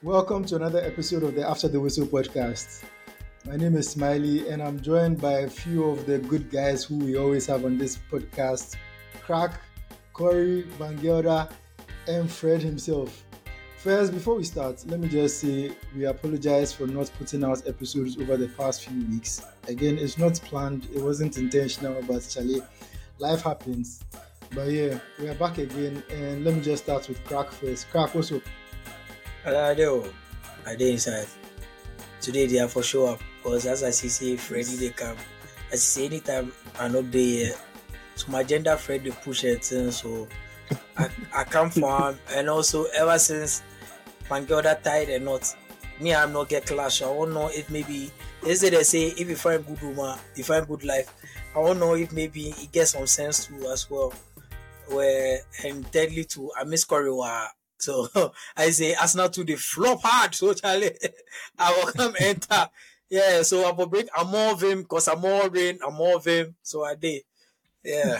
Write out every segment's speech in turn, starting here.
Welcome to another episode of the After the Whistle podcast. My name is Smiley, and I'm joined by a few of the good guys who we always have on this podcast: Crack, Corey, Van Gelder, and Fred himself. First, before we start, let me just say we apologize for not putting out episodes over the past few weeks. Again, it's not planned, it wasn't intentional, but Charlie, life happens. But yeah, we are back again, and let me just start with Crack first. Crack, what's up? I did inside. Today they are for sure up because as I see Freddy they come. As I say anytime I not there. So my gender Fred they push it in, so I come for him, and also ever since Pangelda tied or not, me I'm not get clash. I won't know if maybe they say if you find good woman, you find good life. I won't know if maybe it gets some sense too as well. Where and thirdly too, I miss Korewa. So I say Arsenal to the flop hard. So Charlie, I will come enter. Yeah, so I will break. I'm more of him because I'm more rain. I'm more of him. So I did. Yeah.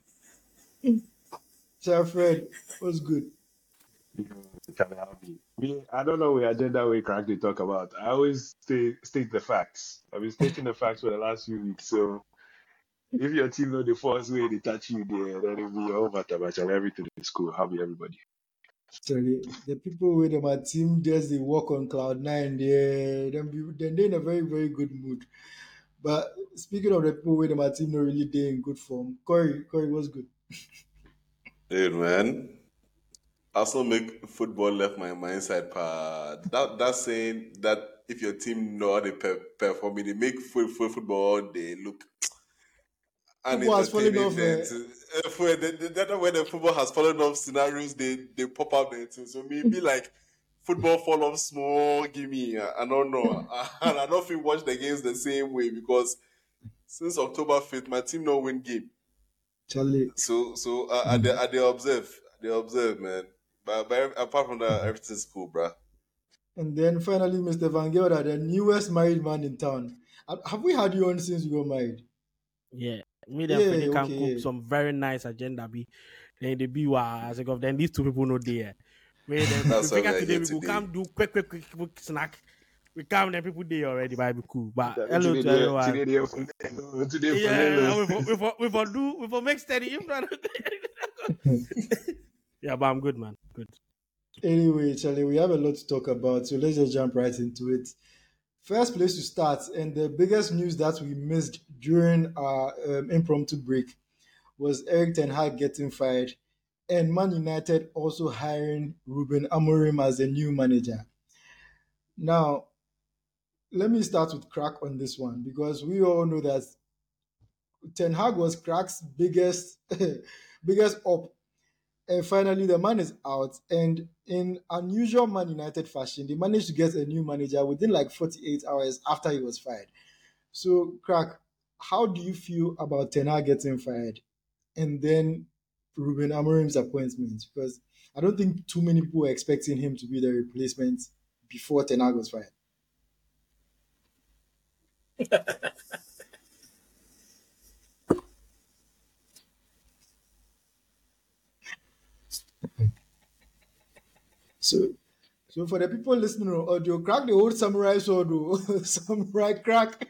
Sir Fred, what's good? Can help me. I don't know what agenda we correctly talk about. I always state the facts. I've been stating the facts for the last few weeks. So if your team know the first way they touch you there, then it'll be all matter and everything is cool. Happy everybody. Sorry, the people with my team just they walk on cloud nine. They're in a very very good mood. But speaking of the people with my team, not really they in good form. Corey was good. Hey man, also make football left my mindset part. That saying that if your team know how they perform, they make football they look Football has fallen unentertaining. off. That when the football has fallen off scenarios, they pop up there too. So maybe like football fall off small, give me. I don't know, and I don't feel watch the games the same way because since October 5th, my team no win game. Charlie. So they observe, man. But apart from that, everything's cool, bruh. And then finally, Mr. Van Gelder, the newest married man in town. Have we had you on since you got married? Yeah, me and Freddie can okay, cook yeah. some very nice agenda. Then they be as I go. Then these two people know there. Where then That's we why we figure are today here we go today. come do quick snack. We come then people there already, but be cool. But Today, hello to everyone. Today, Yeah, we for make steady. If not, yeah, but I'm good, man. Good. Anyway, Charlie, we have a lot to talk about, so let's just jump right into it. First place to start, and the biggest news that we missed during our impromptu break was Eric Ten Hag getting fired, and Man United also hiring Ruben Amorim as the new manager. Now, let me start with Crack on this one because we all know that Ten Hag was Crack's biggest biggest up. And finally, the man is out. And in unusual Man United fashion, they managed to get a new manager within like 48 hours after he was fired. So, Crack, how do you feel about Ten Hag getting fired and then Ruben Amorim's appointment? Because I don't think too many people were expecting him to be the replacement before Ten Hag was fired. So for the people listening on audio, Crack the old samurai sword, samurai Crack.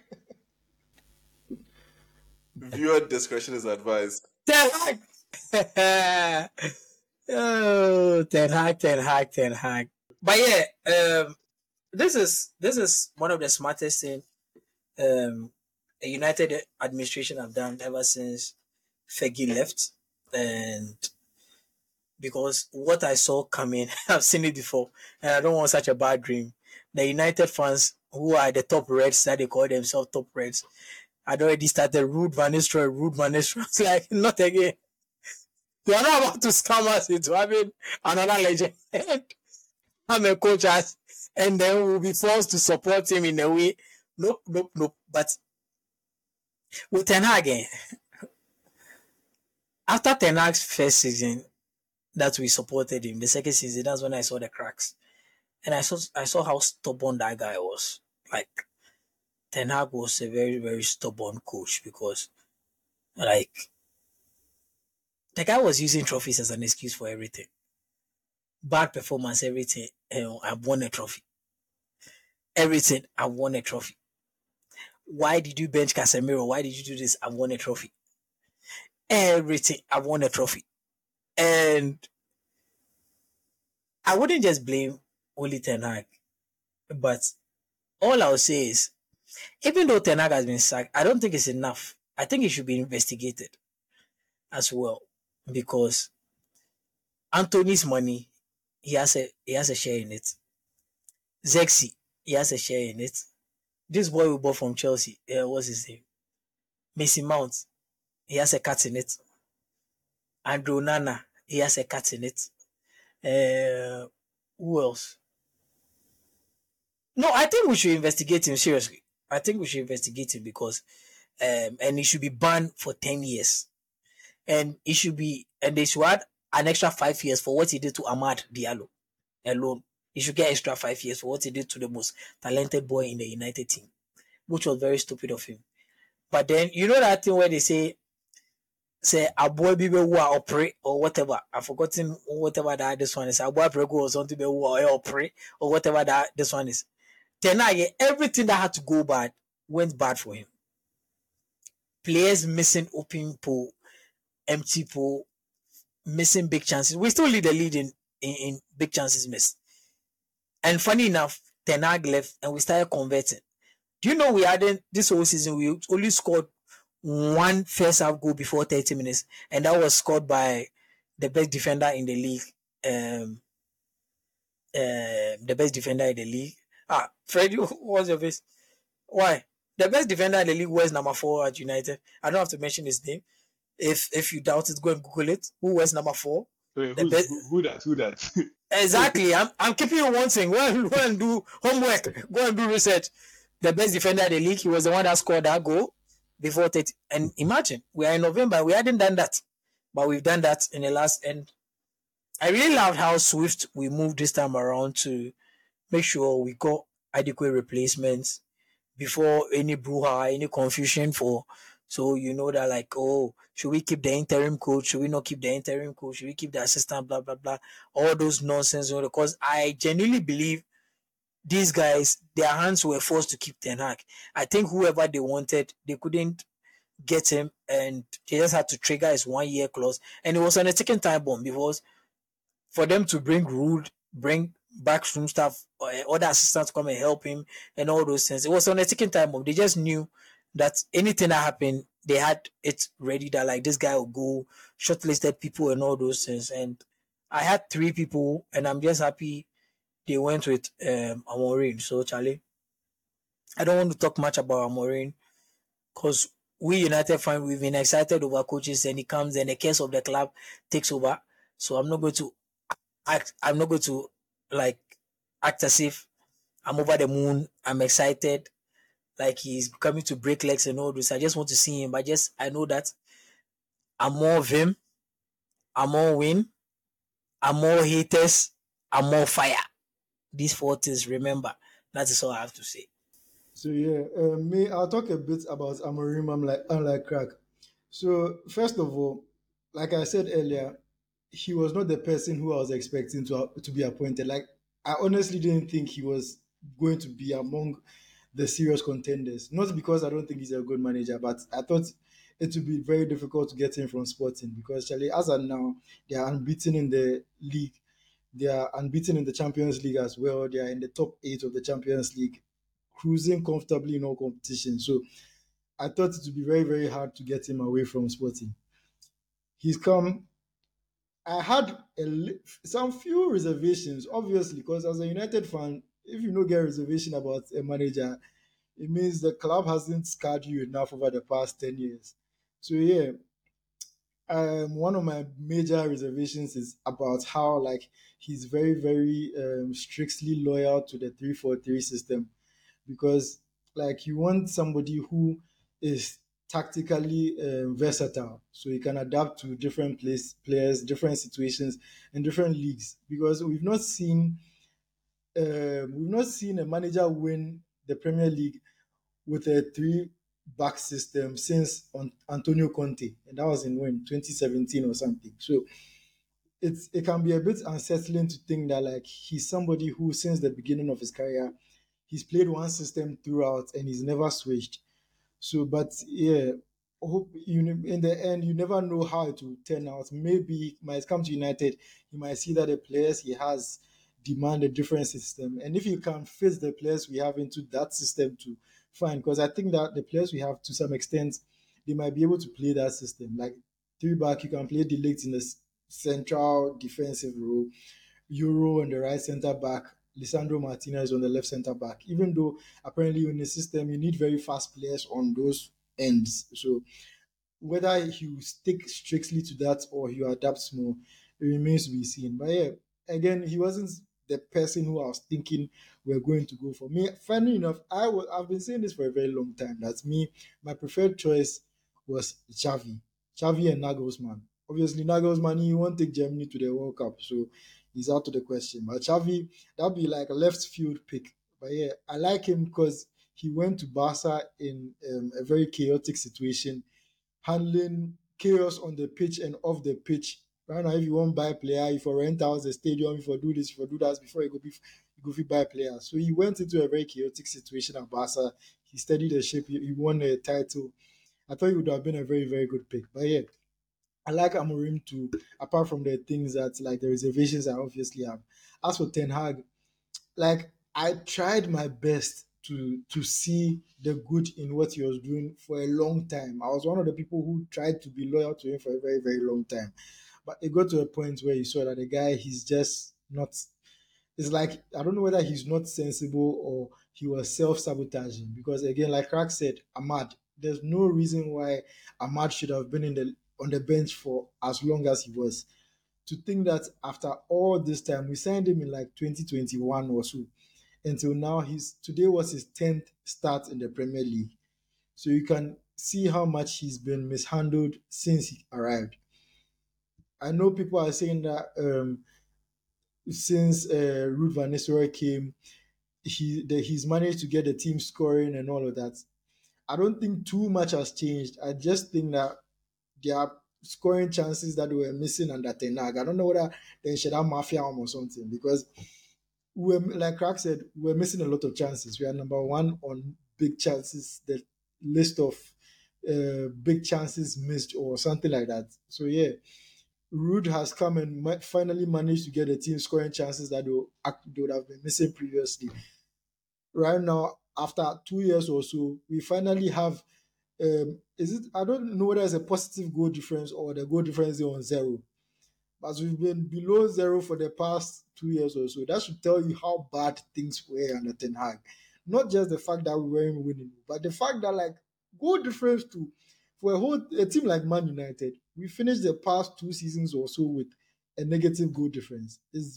Viewer discretion is advised. Ten Hag. Oh, Ten Hag. But yeah, this is one of the smartest thing a United administration have done ever since Fergie left, and because what I saw coming, I've seen it before, and I don't want such a bad dream. The United fans who are the top Reds, that they call themselves top Reds, had already started Rude Van Nistelrooy. It's like, not again. They are not about to scam us into having another legend. I'm a coach, and then we'll be forced to support him in a way. Nope. But with Ten Hag, after Ten Hag's first season, that we supported him. The second season, that's when I saw the cracks. And I saw how stubborn that guy was. Like, Ten Hag was a very, very stubborn coach because, like, the guy was using trophies as an excuse for everything. bad performance, everything. I've won a trophy. Everything, I won a trophy. Why did you bench Casemiro? Why did you do this? I won a trophy. Everything, I won a trophy. And I wouldn't just blame only Ten Hag, but all I'll say is, even though Ten Hag has been sacked, I don't think it's enough. I think it should be investigated as well, because Anthony's money, he has a share in it. Zexi, he has a share in it. This boy we bought from Chelsea, what's his name? Mason Mount, he has a cut in it. Andrew Nana, he has a cut in it. Who else? No, I think we should investigate him seriously. I think we should investigate him because, and he should be banned for 10 years. And they should add an extra 5 years for what he did to Ahmad Diallo alone. He should get extra 5 years for what he did to the most talented boy in the United team, which was very stupid of him. But then, you know that thing where they say a boy be who are operate or whatever. I've forgotten whatever that this one is. A boy prego or something be who are operate or whatever that this one is. Then everything that had to go bad went bad for him. Players missing open pool, empty pool, missing big chances. We still lead the lead in big chances missed. And funny enough, Ten Hag left and we started converting. Do you know we hadn't this whole season? We only scored one first half goal before 30 minutes, and that was scored by the best defender in the league. The best defender in the league. Freddie, what's your face? Why? The best defender in the league was number 4 at United. I don't have to mention his name. If you doubt it, go and Google it. Who was number 4? Wait, who that? Exactly. I'm keeping you one thing. Go and do homework. Go and do research. The best defender in the league, he was the one that scored that goal before 30. And imagine, we are in November. We hadn't done that. But we've done that in the last end. I really loved how swift we moved this time around to make sure we got adequate replacements before any brouhaha, any confusion so you know that like, oh, should we keep the interim coach? Should we not keep the interim coach? Should we keep the assistant? Blah, blah, blah. All those nonsense. Because I genuinely believe these guys, their hands were forced to keep Ten Hag. I think whoever they wanted, they couldn't get him, and they just had to trigger his 1-year clause. And it was on a ticking time bomb because for them to bring backroom staff, other assistants come and help him and all those things. It was on a ticking time bomb. They just knew that anything that happened, they had it ready that like this guy will go, shortlisted people and all those things. And I had 3 people, and I'm just happy they went with Amorim. So Charlie, I don't want to talk much about Amorim because we United fans, we've been excited over coaches, and he comes and the curse of the club takes over. So I'm not going to like act as if I'm over the moon. I'm excited, like he's coming to break legs and all this. I just want to see him. I know that I'm more of him. I'm more win. I'm more haters. I'm more fire. These 4 things, remember. That is all I have to say. So yeah, I'll talk a bit about Amorim. Unlike Crack. So first of all, like I said earlier, he was not the person who I was expecting to be appointed. Like I honestly didn't think he was going to be among the serious contenders. Not because I don't think he's a good manager, but I thought it would be very difficult to get him from Sporting because Charlie, as of now, they are unbeaten in the league. They are unbeaten in the Champions League as well. They are in the top 8 of the Champions League, cruising comfortably in all competition. So I thought it would be very, very hard to get him away from Sporting. He's come. I had some few reservations, obviously, because as a United fan, if you don't get a reservation about a manager, it means the club hasn't scarred you enough over the past 10 years. So yeah, one of my major reservations is about how like he's very, very strictly loyal to the 3-4-3 system, because like you want somebody who is tactically versatile, so he can adapt to different players, different situations, and different leagues. Because we've not seen a manager win the Premier League with a 3-back system since Antonio Conte, and that was in 2017 or something. So it can be a bit unsettling to think that like he's somebody who since the beginning of his career he's played one system throughout and he's never switched. So, but yeah, hope in the end you never know how it will turn out. Maybe he might come to United, he might see that the players he has demand a different system, and if you can fit the players we have into that system too, fine. Because I think that the players we have to some extent they might be able to play that system. Like three back, you can play the legs in the central defensive role, Euro on the right centre back, Lisandro Martinez on the left centre back. Even though apparently in the system you need very fast players on those ends. So whether he will stick strictly to that or he will adapt more, it remains to be seen. But yeah, again, he wasn't the person who I was thinking we're going to go for. Me, funny enough, I've been saying this for a very long time. That's me. My preferred choice was Xavi and Nagelsmann. Obviously, Nagelsmann, he won't take Germany to the World Cup, so he's out of the question. But Xavi, that'd be like a left field pick. But yeah, I like him because he went to Barca in a very chaotic situation, handling chaos on the pitch and off the pitch. Right now, if you want to buy a player, if you rent out the stadium, if you do this, if you do that, before you go buy a player. So he went into a very chaotic situation at Barca. He steadied the ship. He won a title. I thought he would have been a very, very good pick. But yeah, I like Amorim too, apart from the things that, like the reservations I obviously have. As for Ten Hag, like I tried my best to see the good in what he was doing for a long time. I was one of the people who tried to be loyal to him for a very, very long time. But it got to a point where you saw that the guy, he's just not. It's like I don't know whether he's not sensible or he was self-sabotaging. Because again, like Crack said, Ahmad, there's no reason why Ahmad should have been on the bench for as long as he was. To think that after all this time, we signed him in like 2021 or so, until now, today was his 10th start in the Premier League. So you can see how much he's been mishandled since he arrived. I know people are saying that since Ruud van Nistelrooy came, he's managed to get the team scoring and all of that. I don't think too much has changed. I just think that there are scoring chances that we were missing under Ten Hag. I don't know whether they should have mafia or something, because like Crack said, we're missing a lot of chances. We are number one on big chances, the list of big chances missed or something like that. So yeah, Ruud has come and finally managed to get the team scoring chances that they would have been missing previously. Right now, after 2 years or so, we finally have. I don't know whether it's a positive goal difference or the goal difference is on zero. But we've been below zero for the past 2 years or so. That should tell you how bad things were under Ten Hag. Not just the fact that we weren't winning, but the fact that like goal difference too. For a team like Man United, we finished the past 2 seasons or so with a negative goal difference. It's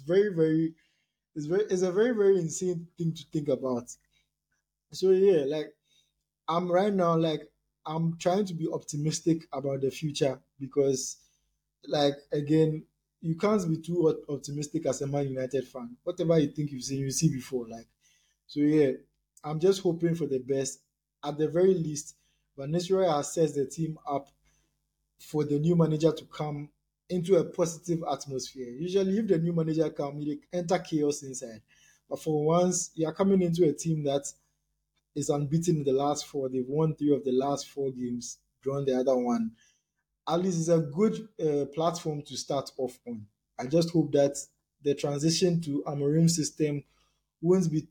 it's a very, very insane thing to think about. So yeah, like I'm right now, like I'm trying to be optimistic about the future because, like again, you can't be too optimistic as a Man United fan. Whatever you think you've seen, you see before. Like, so yeah, I'm just hoping for the best. At the very least, Van Nistelrooy has set the team up for the new manager to come into a positive atmosphere. Usually, if the new manager comes, they enter chaos inside. But for once, you are coming into a team that is unbeaten in the last 4. They've won 3 of the last 4 games, drawn the other one. At least it's a good platform to start off on. I just hope that the transition to Amorim's system won't be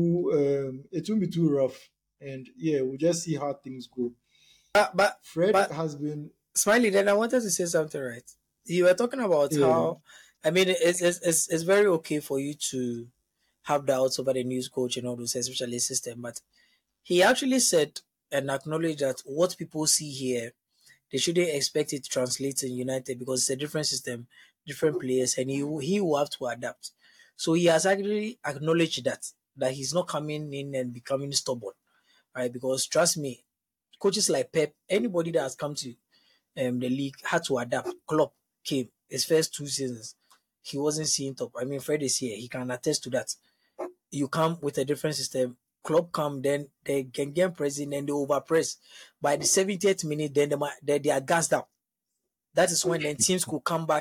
it won't be too rough. And yeah, we'll just see how things go. But Fred but has been Smiley, then I wanted to say something, right? You were talking about yeah. how, I mean, it's very okay for you to have doubts over the news coach and all those, especially system, but he actually said and acknowledged that what people see here, they shouldn't expect it to translate in United because it's a different system, different players, and he will have to adapt. So he has actually acknowledged that he's not coming in and becoming stubborn, right? Because trust me, coaches like Pep, anybody that has come to the league had to adapt. Klopp came his first 2 seasons, he wasn't seeing top. I mean, Fred is here; he can attest to that. You come with a different system. Club come, then they can get pressing and they overpress. By the 70th minute, then they are gassed out. That is when then teams could come back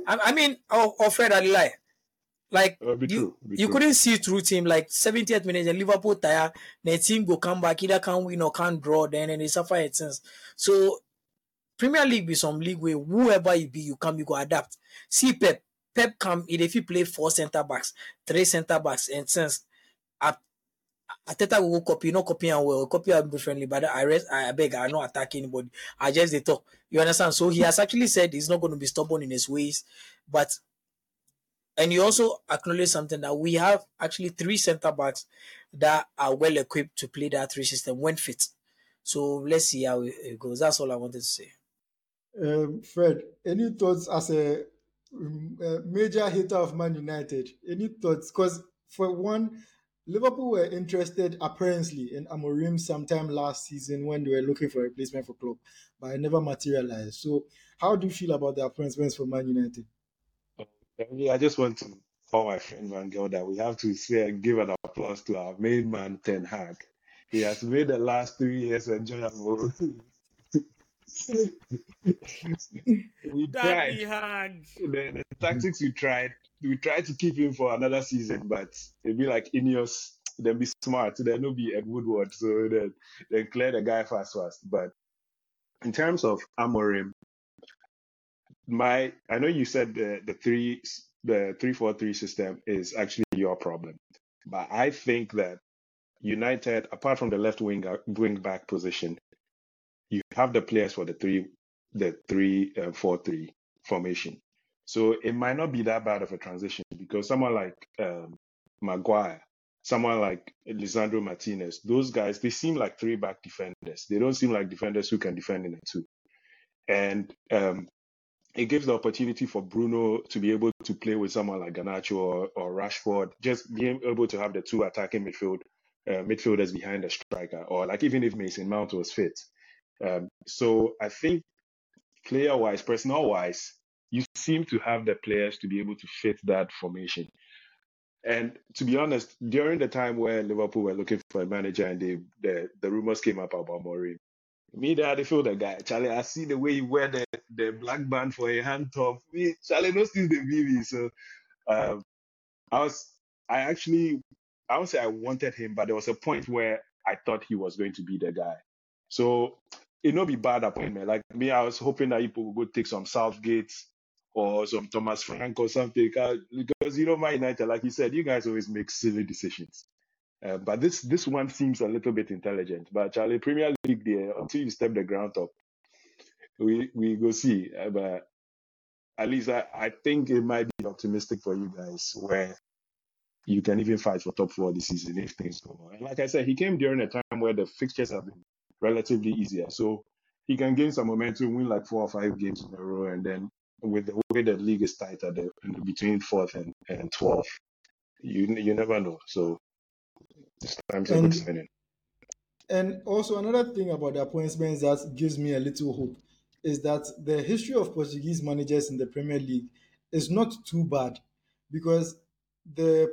I mean, Fred Alilai. Like Be you true. couldn't see through team like 70th minute and Liverpool tire, the team go come back, either can win or can draw, then and they suffer it since. So Premier League be some league where whoever you be, you go adapt. See Pep come if you play 4 centre backs, 3 centre backs, and since Ateta will copy, not copy and well, copy them differently, but I beg, I not attack anybody. I just they talk. You understand? So he has actually said he's not going to be stubborn in his ways, but and he also acknowledged something that we have actually 3 centre backs that are well equipped to play that 3 system when fit. So let's see how it goes. That's all I wanted to say. Fred, any thoughts as a major hater of Man United? Any thoughts? Because for one, Liverpool were interested apparently in Amorim sometime last season when they were looking for a replacement for Klopp, but it never materialized. So, how do you feel about the appointments for Man United? I just want to call my friend Mangel that we have to say give an applause to our main man Ten Hag. He has made the last 3 years enjoyable. We Daddy tried. Hag. The tactics we tried to keep him for another season, but it'd be like Ineos, then be smart, then no be Ed Woodward, so then clear the guy fast. But in terms of Amorim, I know you said the 3-4-3 system is actually your problem, but I think that United, apart from the left wing back position, you have the players for the 3-4-3 formation. So it might not be that bad of a transition because someone like Maguire, someone like Lisandro Martinez, those guys, they seem like 3-back defenders. They don't seem like defenders who can defend in a 2. And it gives the opportunity for Bruno to be able to play with someone like Garnacho or Rashford, just being able to have the 2 attacking midfielders behind the striker, or like even if Mason Mount was fit. So I think player-wise, personnel-wise, you seem to have the players to be able to fit that formation. And to be honest, during the time where Liverpool were looking for a manager and the rumors came up about Mourinho, me, they feel the guy. Charlie, I see the way he wear the black band for a hand top. Me, Charlie, no still the BB. So I would say I wanted him, but there was a point where I thought he was going to be the guy. So it not be bad appointment. Like me, I was hoping that people would go take some Southgate or some Thomas Frank or something. Because Man United, like you said, you guys always make silly decisions. But this one seems a little bit intelligent. But Charlie, Premier League there, until you step the ground up, we go see. But at least I think it might be optimistic for you guys where you can even fight for top 4 this season if things go on. And like I said, he came during a time where the fixtures have been relatively easier. So he can gain some momentum, win like 4 or 5 games in a row, and then with the way the league is tight between 4th and 12th, you never know. So this time's a good signing. And also another thing about the appointments that gives me a little hope is that the history of Portuguese managers in the Premier League is not too bad, because the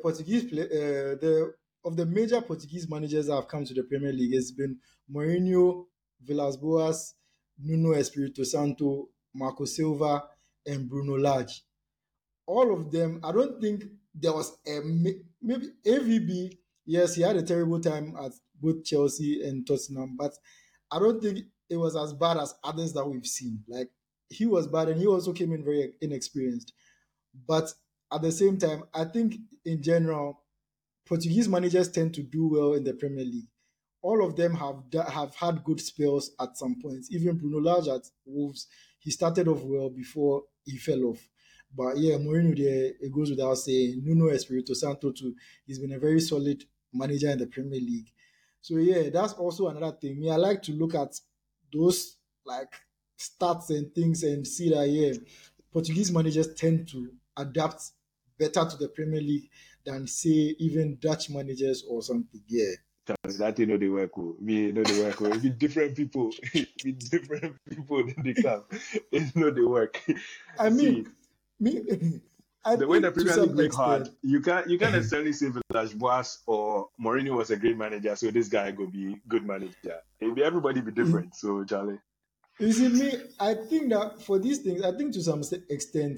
the major Portuguese managers that have come to the Premier League has been Mourinho, Villas-Boas, Nuno Espirito Santo, Marco Silva, and Bruno Lage. All of them, I don't think there was maybe AVB. Yes, he had a terrible time at both Chelsea and Tottenham, but I don't think it was as bad as others that we've seen. Like, he was bad and he also came in very inexperienced. But at the same time, I think in general, Portuguese managers tend to do well in the Premier League. All of them have had good spells at some points. Even Bruno Lage at Wolves, he started off well before he fell off. But yeah, Mourinho there, it goes without saying. Nuno Espirito Santo too, he's been a very solid manager in the Premier League. So yeah, that's also another thing. Me, I like to look at those like stats and things and see that yeah, Portuguese managers tend to adapt better to the Premier League than say even Dutch managers or something. Yeah. That they work with. Me, they work with. Be different people. Be different people than they come. They work. I mean, the way the Premier League make hard, you can't necessarily say Villas-Boas or Mourinho was a great manager, so this guy go be good manager. Everybody be different. So Charlie. You see, me, I think that for these things, I think to some extent,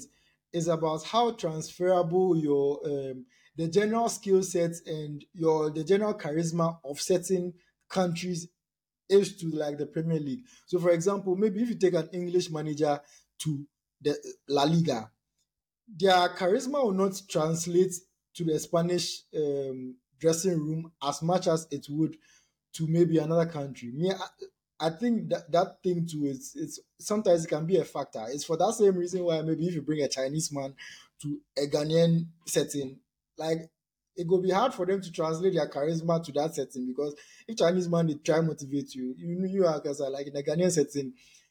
is about how transferable your the general skill sets and the general charisma of certain countries is to like the Premier League. So, for example, maybe if you take an English manager to the La Liga, their charisma will not translate to the Spanish dressing room as much as it would to maybe another country. Me, I think that thing too is it's sometimes it can be a factor. It's for that same reason why maybe if you bring a Chinese man to a Ghanaian setting, like it will be hard for them to translate their charisma to that setting because if Chinese man they try motivate you, you are because like in a Ghanaian setting,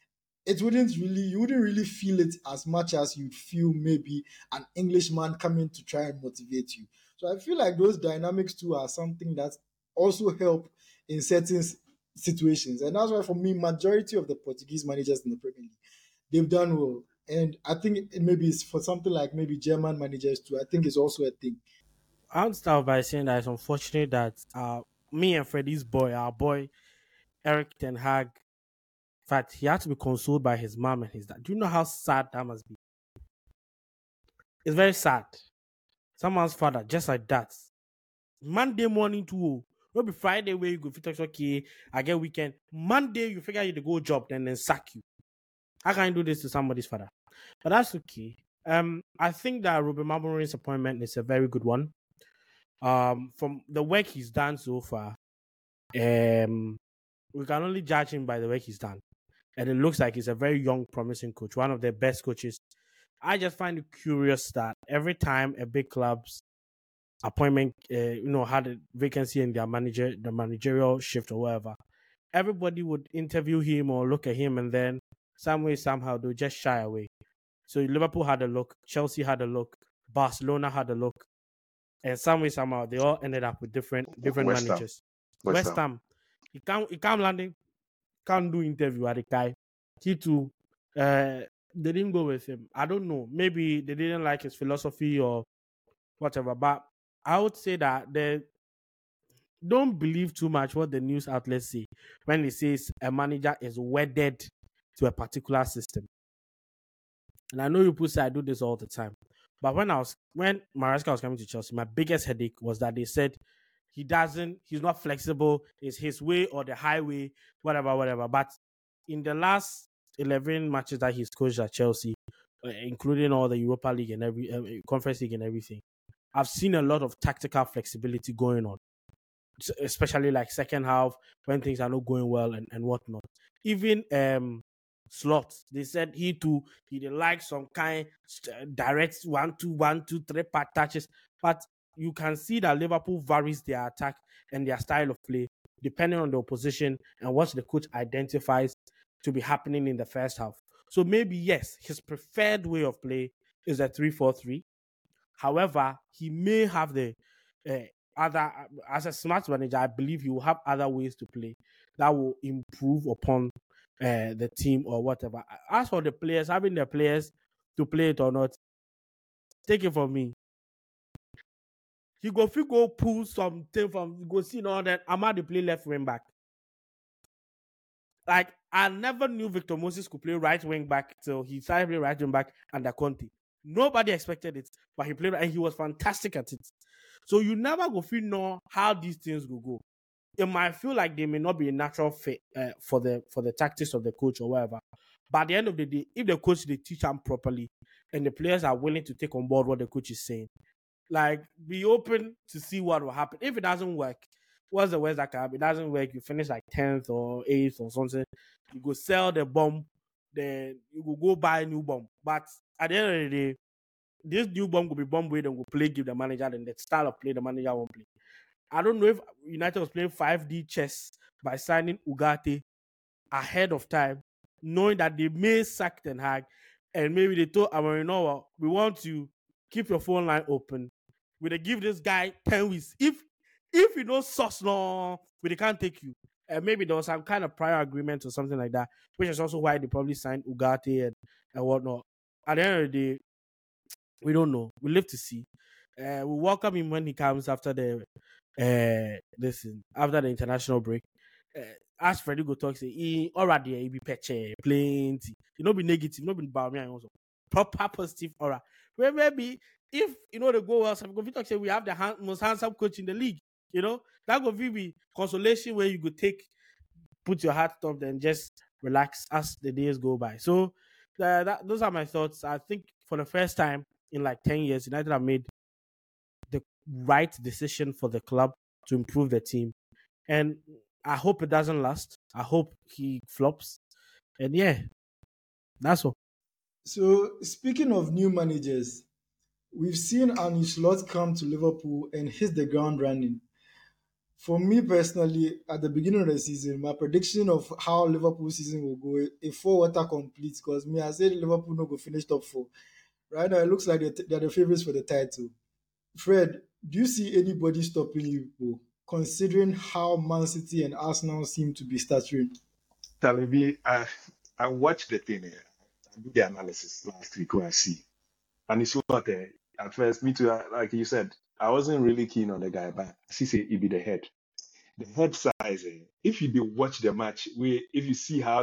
you wouldn't really feel it as much as you'd feel maybe an Englishman coming to try and motivate you. So I feel like those dynamics too are something that also help in certain situations. And that's why for me, majority of the Portuguese managers in the Premier League, they've done well. And I think maybe it's for something like maybe German managers too. I think it's also a thing. I'll start by saying that it's unfortunate that me and Freddie's boy, our boy Eric Ten Hag, in fact, he had to be consoled by his mom and his dad. Do you know how sad that must be? It's very sad. Someone's father, just like that. Monday morning too. Not be Friday where you go fit okay, I get weekend. Monday you figure you to go job, then sack you. How can you do this to somebody's father? But that's okay. I think that Ruben Amorim's appointment is a very good one. From the work he's done so far, we can only judge him by the work he's done. And it looks like he's a very young, promising coach, one of the best coaches. I just find it curious that every time a big club's appointment, had a vacancy in their the managerial shift or whatever, everybody would interview him or look at him, and then some way, somehow, they'll just shy away. So Liverpool had a look, Chelsea had a look, Barcelona had a look, and some way, somehow, they all ended up with different West Ham. managers. West Ham, he can't landing, can't do interview at the guy. He too, they didn't go with him. I don't know. Maybe they didn't like his philosophy or whatever. But I would say that they don't believe too much what the news outlets say when it says a manager is wedded to a particular system. And I know you people say I do this all the time. But when Maresca was coming to Chelsea, my biggest headache was that they said he's not flexible, it's his way or the highway, whatever. But in the last 11 matches that he's coached at Chelsea, including all the Europa League and every Conference League and everything, I've seen a lot of tactical flexibility going on, especially like second half when things are not going well and whatnot. Even Slots, they said he didn't like some kind direct 1-2-1-2-3 part touches, but you can see that Liverpool varies their attack and their style of play depending on the opposition and what the coach identifies to be happening in the first half. So maybe yes, his preferred way of play is a 3-4-3. However, he may have the other, as a smart manager, I believe he will have other ways to play that will improve upon the team or whatever. As for the players, having the players to play it or not, take it from me. If you go pull something from, go see all that, I'm to play left wing back. Like, I never knew Victor Moses could play right wing back till he started playing right wing back under Conte. Nobody expected it, but he played and he was fantastic at it. So you never go feel know how these things will go. It might feel like they may not be a natural fit for the tactics of the coach or whatever. But at the end of the day, if the coach they teach them properly and the players are willing to take on board what the coach is saying, like be open to see what will happen. If it doesn't work, what's the worst that can happen? It doesn't work, you finish like 10th or 8th or something. You go sell the bomb, then you will go buy a new bomb. But at the end of the day, this new bomb will be bomb with and will play give the manager and the style of play the manager won't play. I don't know if United was playing 5D chess by signing Ugarte ahead of time, knowing that they may sack Ten Hag, and maybe they told Amorim, we want to keep your phone line open. We give this guy 10 weeks. If you know sauce no, we can't take you. And maybe there was some kind of prior agreement or something like that, which is also why they probably signed Ugarte and whatnot. At the end of the day, we don't know. We live to see. We welcome him when he comes after the international break. As Freddie go talk, say he already be patchy, plenty. You know, be negative, not be Bamian also. Proper positive aura. Where maybe if the go well, some go talk say we have the most handsome coach in the league. That would be consolation where you could put your heart up and just relax as the days go by. So those are my thoughts. I think for the first time in like 10 years, United have made the right decision for the club to improve the team. And I hope it doesn't last. I hope he flops. And yeah, that's all. So, speaking of new managers, we've seen Arne Slot come to Liverpool and hit the ground running. For me personally, at the beginning of the season, my prediction of how Liverpool season will go, a four-water complete, because me, I said Liverpool no go finish top four. Right now, it looks like they're the favorites for the title. Fred, do you see anybody stopping Liverpool, considering how Man City and Arsenal seem to be stuttering? Telling me, I watched the thing here. I do the analysis last week when I see. And it's not there. At first, me too, like you said, I wasn't really keen on the guy, but I see say he be the head. The head size, if you do watch the match, if you see how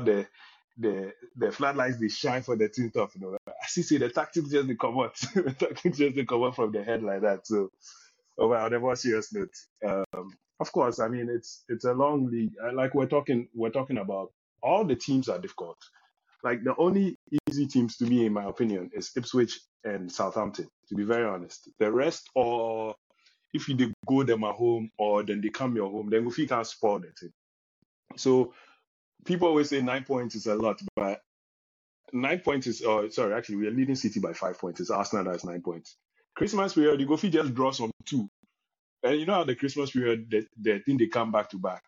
the floodlights they shine for the team top, I see say the tactics just they come out. The tactics just they come out from the head like that. So on a more serious note, of course, I mean it's a long league. Like we're talking about, all the teams are difficult. Like the only easy teams to me, in my opinion, is Ipswich and Southampton. To be very honest, the rest, or if you dey go them at home or then they come your home, then if you can't spoil the team. So people always say 9 points is a lot, but 9 points is, sorry, actually we are leading City by 5 points. It's Arsenal that's 9 points. Christmas period, you go fit just draw some two. And you know how the Christmas period, the thing they come back to back.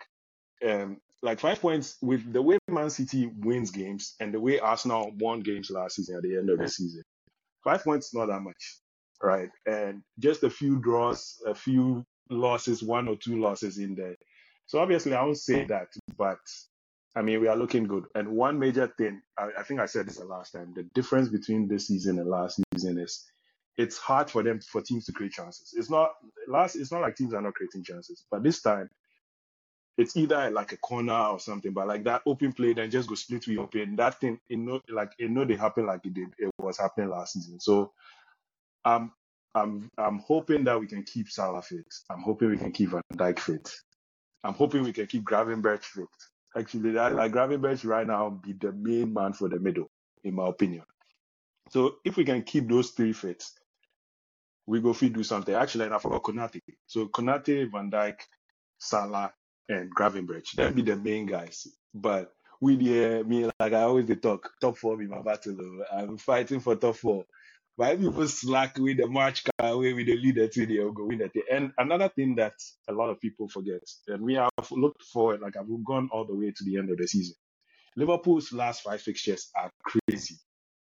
Like 5 points with the way Man City wins games and the way Arsenal won games last season at the end of the season. 5 points is not that much, right? And just a few draws, a few losses, 1 or 2 losses in there. So obviously I won't say that, but I mean, we are looking good. And one major thing, I think I said this the last time, the difference between this season and last season is it's hard for teams to create chances. It's not like teams are not creating chances, but this time it's either like a corner or something, but like that open play, then just go split with open. That thing, they happen like it was happening last season. So I'm hoping that we can keep Salah fit. I'm hoping we can keep Van Dijk fit. I'm hoping we can keep Gravenberch fit. Actually, like Gravenberch right now be the main man for the middle, in my opinion. So if we can keep those three fit, we go fit do something. Actually, and I forgot Konate. So Konate, Van Dijk, Salah, and Gravenberch. That'd be the main guys. But me, like I always talk, top four be my battle. I'm fighting for top four. But if people slack with the march car away with the leader to they'll go win at the end. Another thing that a lot of people forget, and we have looked forward, like I've gone all the way to the end of the season. Liverpool's last 5 fixtures are crazy.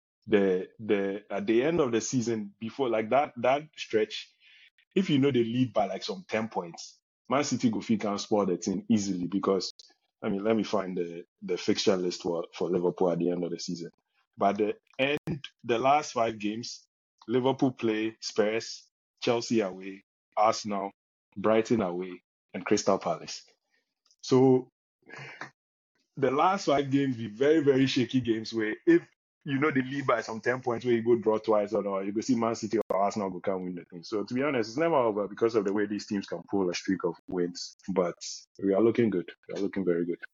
At the end of the season, before like that stretch, if they lead by like some 10 points, Man City go fit can spoil the team easily because let me find the fixture list for Liverpool at the end of the season. But the last 5 games, Liverpool play Spurs, Chelsea away, Arsenal, Brighton away, and Crystal Palace. So the last 5 games be very, very shaky games where if they lead by some 10 points where you go draw twice or you go see Man City or Arsenal go can win the thing. So to be honest, it's never over because of the way these teams can pull a streak of wins. But we are looking good. We are looking very good.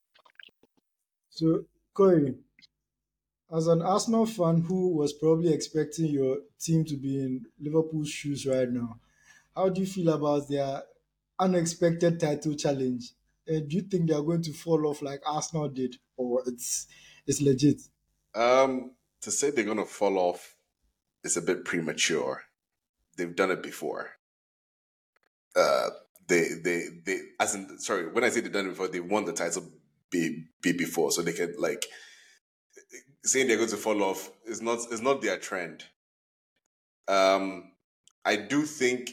So, Corey, as an Arsenal fan who was probably expecting your team to be in Liverpool's shoes right now, how do you feel about their unexpected title challenge? And do you think they are going to fall off like Arsenal did, or it's legit? To say they're gonna fall off is a bit premature. They've done it before. They as in sorry, when I say they've done it before, they won the title before, so they can like saying they're going to fall off is not their trend. I do think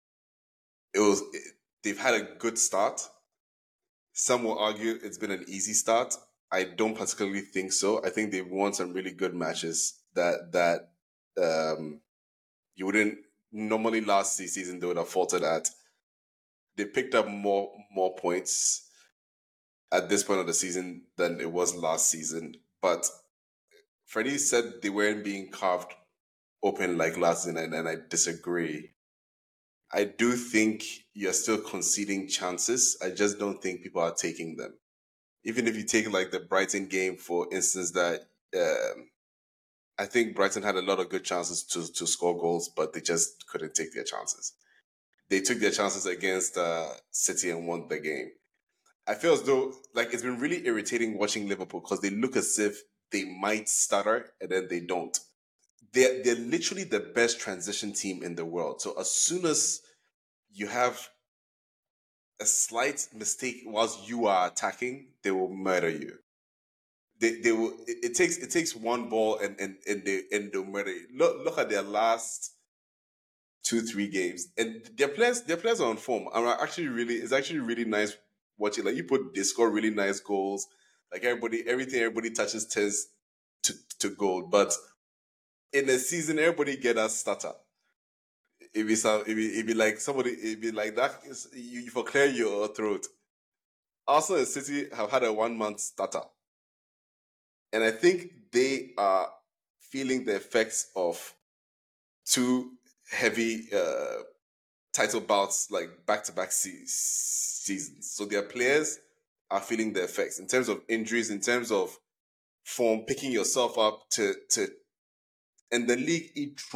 they've had a good start. Some will argue it's been an easy start. I don't particularly think so. I think they've won some really good matches that you wouldn't normally last season they would have faltered at. They picked up more points at this point of the season than it was last season. But Freddie said they weren't being carved open like last season, and I disagree. I do think you're still conceding chances. I just don't think people are taking them. Even if you take like the Brighton game, for instance, that I think Brighton had a lot of good chances to score goals, but they just couldn't take their chances. They took their chances against City and won the game. I feel as though like it's been really irritating watching Liverpool because they look as if they might stutter and then they don't. They're literally the best transition team in the world. So as soon as you have a slight mistake whilst you are attacking, they will murder you. They will. It takes one ball and they'll murder you. Look at their last 2-3 games, and their players are on form. And it's actually really nice watching. Like they score really nice goals. Like everything everybody touches turns to goal. But in a season, everybody get a stutter. It'd be like somebody. It'd be like that. You for clear your throat. Arsenal and City have had a 1-month stutter, and I think they are feeling the effects of 2 heavy title bouts, like back-to-back seasons. So their players are feeling the effects in terms of injuries, in terms of form, picking yourself up to and the league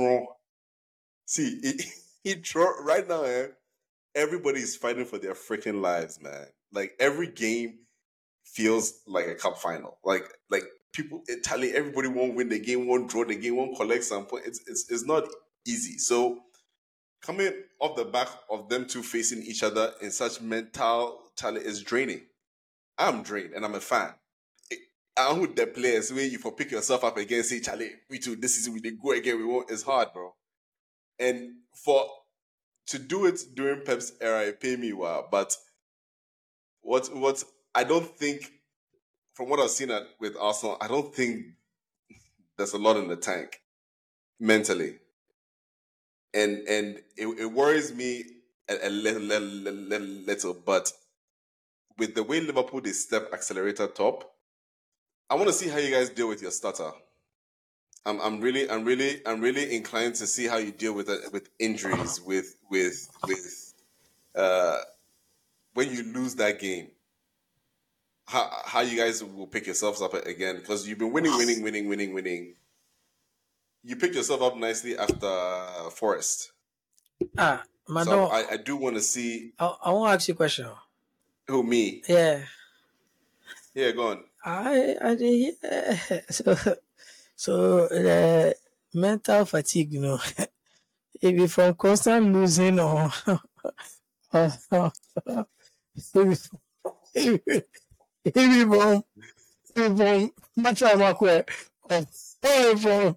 right now, everybody is fighting for their freaking lives, man. Like every game feels like a cup final. Like people, Italy, everybody won't win the game, won't draw the game, won't collect some points. It's not easy. So coming off the back of them two facing each other in such mental talent is draining. I'm drained and I'm a fan. I'm with the players where you for pick yourself up against say, Charlie, we too, this is we they go again, we won't. It's hard, bro. And to do it during Pep's era, it pay me well. But what I don't think, from what I've seen with Arsenal, I don't think there's a lot in the tank mentally, and it worries me a little. But with the way Liverpool they step accelerator top, I want to see how you guys deal with your stutter. I'm really inclined to see how you deal with it, with injuries, with when you lose that game. How you guys will pick yourselves up again, because you've been winning. You picked yourself up nicely after Forest. Madon, So I do want to see. I want to ask you a question. Who, me? Yeah. Yeah, go on. So the mental fatigue, if you from constant losing or if you from much of my queer or from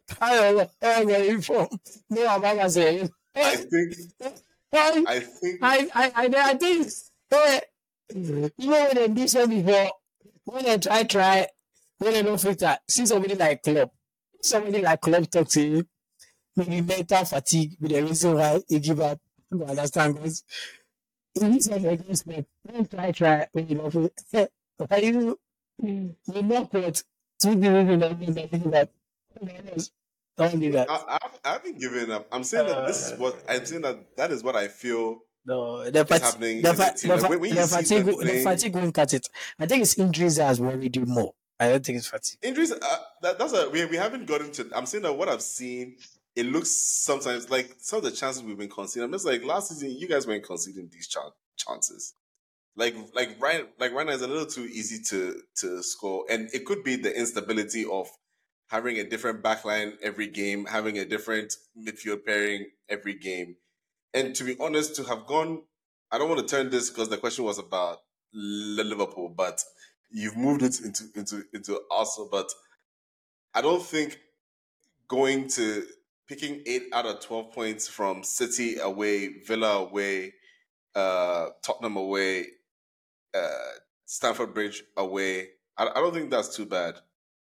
no, I'm not saying. I think I think you know when they do so before, when they try, when they don't fit that, see somebody like Club talk to you, maybe mental fatigue with the reason why you give up. You understand, guys? In this against me, when try, when you don't fit, why you not put 2 days in the give up. Don't do that. I haven't given up. I'm saying that this is what I'm saying that is what I feel. No, is happening. The fatigue won't cut it. I think it's injuries that has worried you more. I don't think it's fatigue. Injuries. We haven't gotten to. I'm saying that what I've seen, it looks sometimes like some of the chances we've been conceding. I'm just like last season, you guys weren't conceding these chances. Like right now is a little too easy to score, and it could be the instability of having a different backline every game, having a different midfield pairing every game. And to be honest, to have gone, I don't want to turn this because the question was about Liverpool, but you've moved it into Arsenal. But I don't think going to picking 8 out of 12 points from City away, Villa away, Tottenham away, Stamford Bridge away. I don't think that's too bad.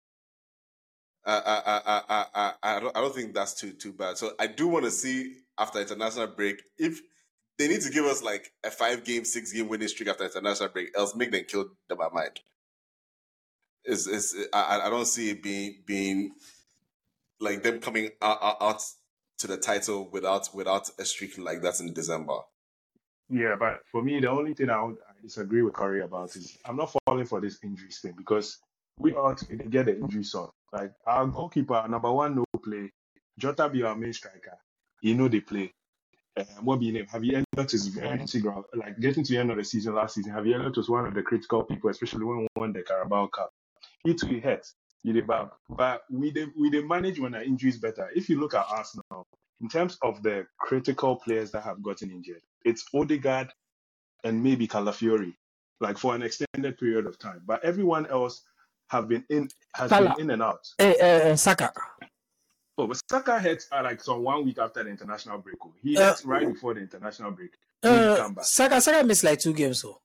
I don't think that's too bad. So I do want to see after international break if they need to give us like a 5-game, 6-game winning streak after international break, else make them kill them by mind. I don't see it being like them coming out to the title without a streak like that in December. Yeah, but for me, the only thing I disagree with Curry about is I'm not falling for this injuries thing because we ought to get the injury sort. Like our goalkeeper, number one, no play. Jota be our main striker. You know they play. What be his name? Javier Elliott is very integral. Like getting to the end of the season last season, Javier Elliott was one of the critical people, especially when we won the Carabao Cup. He took a hit. But we manage when our injuries better. If you look at Arsenal, in terms of the critical players that have gotten injured, it's Odegaard and maybe Calafiori, like for an extended period of time. But everyone else has been in and out. Saka. Oh, but Saka hits are like some 1 week after the international break. He hits right before the international break. Come back. Saka missed like 2 games, so.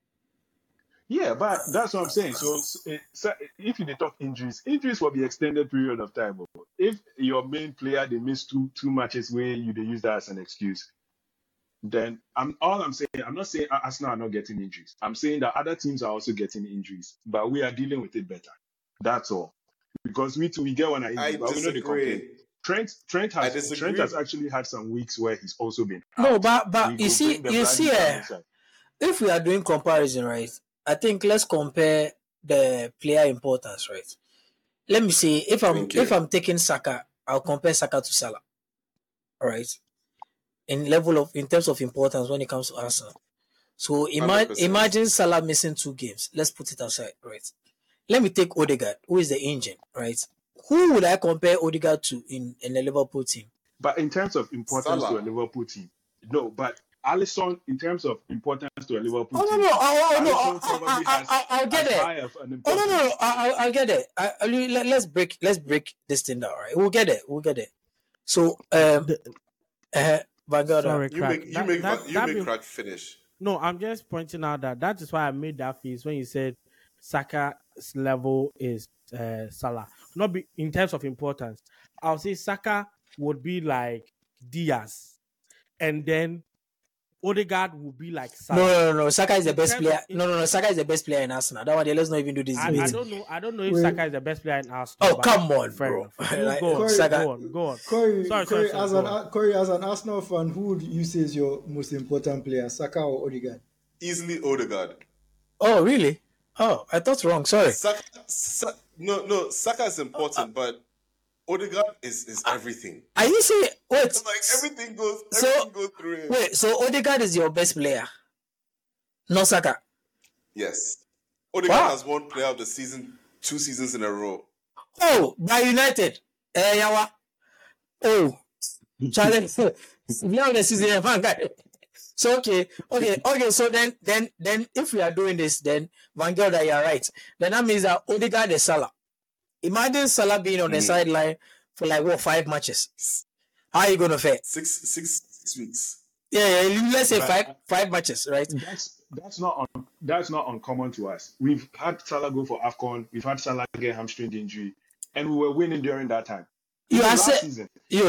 Yeah, but that's what I'm saying. So if you talk injuries will be extended period of time. If your main player they miss two matches where you they use that as an excuse, then I'm not saying Arsenal are not getting injuries. I'm saying that other teams are also getting injuries, but we are dealing with it better. That's all. Because we get one injury, but we know they complain. Trent has actually had some weeks where he's also been out. No, but you see, if we are doing comparison, right? I think let's compare the player importance, right? Let me see if I'm taking Saka, I'll compare Saka to Salah. All right. In terms of importance when it comes to Arsenal. So imagine Salah missing 2 games. Let's put it aside, right? Let me take Odegaard, who is the engine, right? Who would I compare Odegaard to in the Liverpool team? But in terms of importance to a Liverpool team, no. But Alisson, in terms of importance to a Liverpool team, I'll get it. I'll get it. Let's break this thing down, right? We'll get it. So, Vanguard. Sorry, you make Crack finish. No, I'm just pointing out that is why I made that face when you said Saka's level is Salah. Not be in terms of importance. I'll say Saka would be like Diaz, and then Odegaard would be like Salah. No. Saka is the best player. No. Saka is the best player in Arsenal. That one, let's not even do this. I don't know if Saka is the best player in Arsenal. Oh, come on, bro. Go on. Corey, as an Arsenal fan, who would you say is your most important player, Saka or Odegaard? Easily Odegaard. Oh, really? Oh, I thought wrong. Sorry. Saka is important, but Odegaard is everything. Are you saying wait? Like everything goes through him. Wait, so Odegaard is your best player, not Saka? Yes. Odegaard has won Player of the Season 2 seasons in a row. Oh, by United. Yawa. Oh, challenge. Player of the Season, guy. So okay. So then, if we are doing this, then Vanguard, you are right. Then that means that Odegaard is Salah. Imagine Salah being on the sideline for 5 matches. How are you gonna fare? 6 weeks. Yeah. Let's say 5 matches, right? That's not uncommon to us. We've had Salah go for AFCON. We've had Salah get hamstring injury, and we were winning during that time. Last season.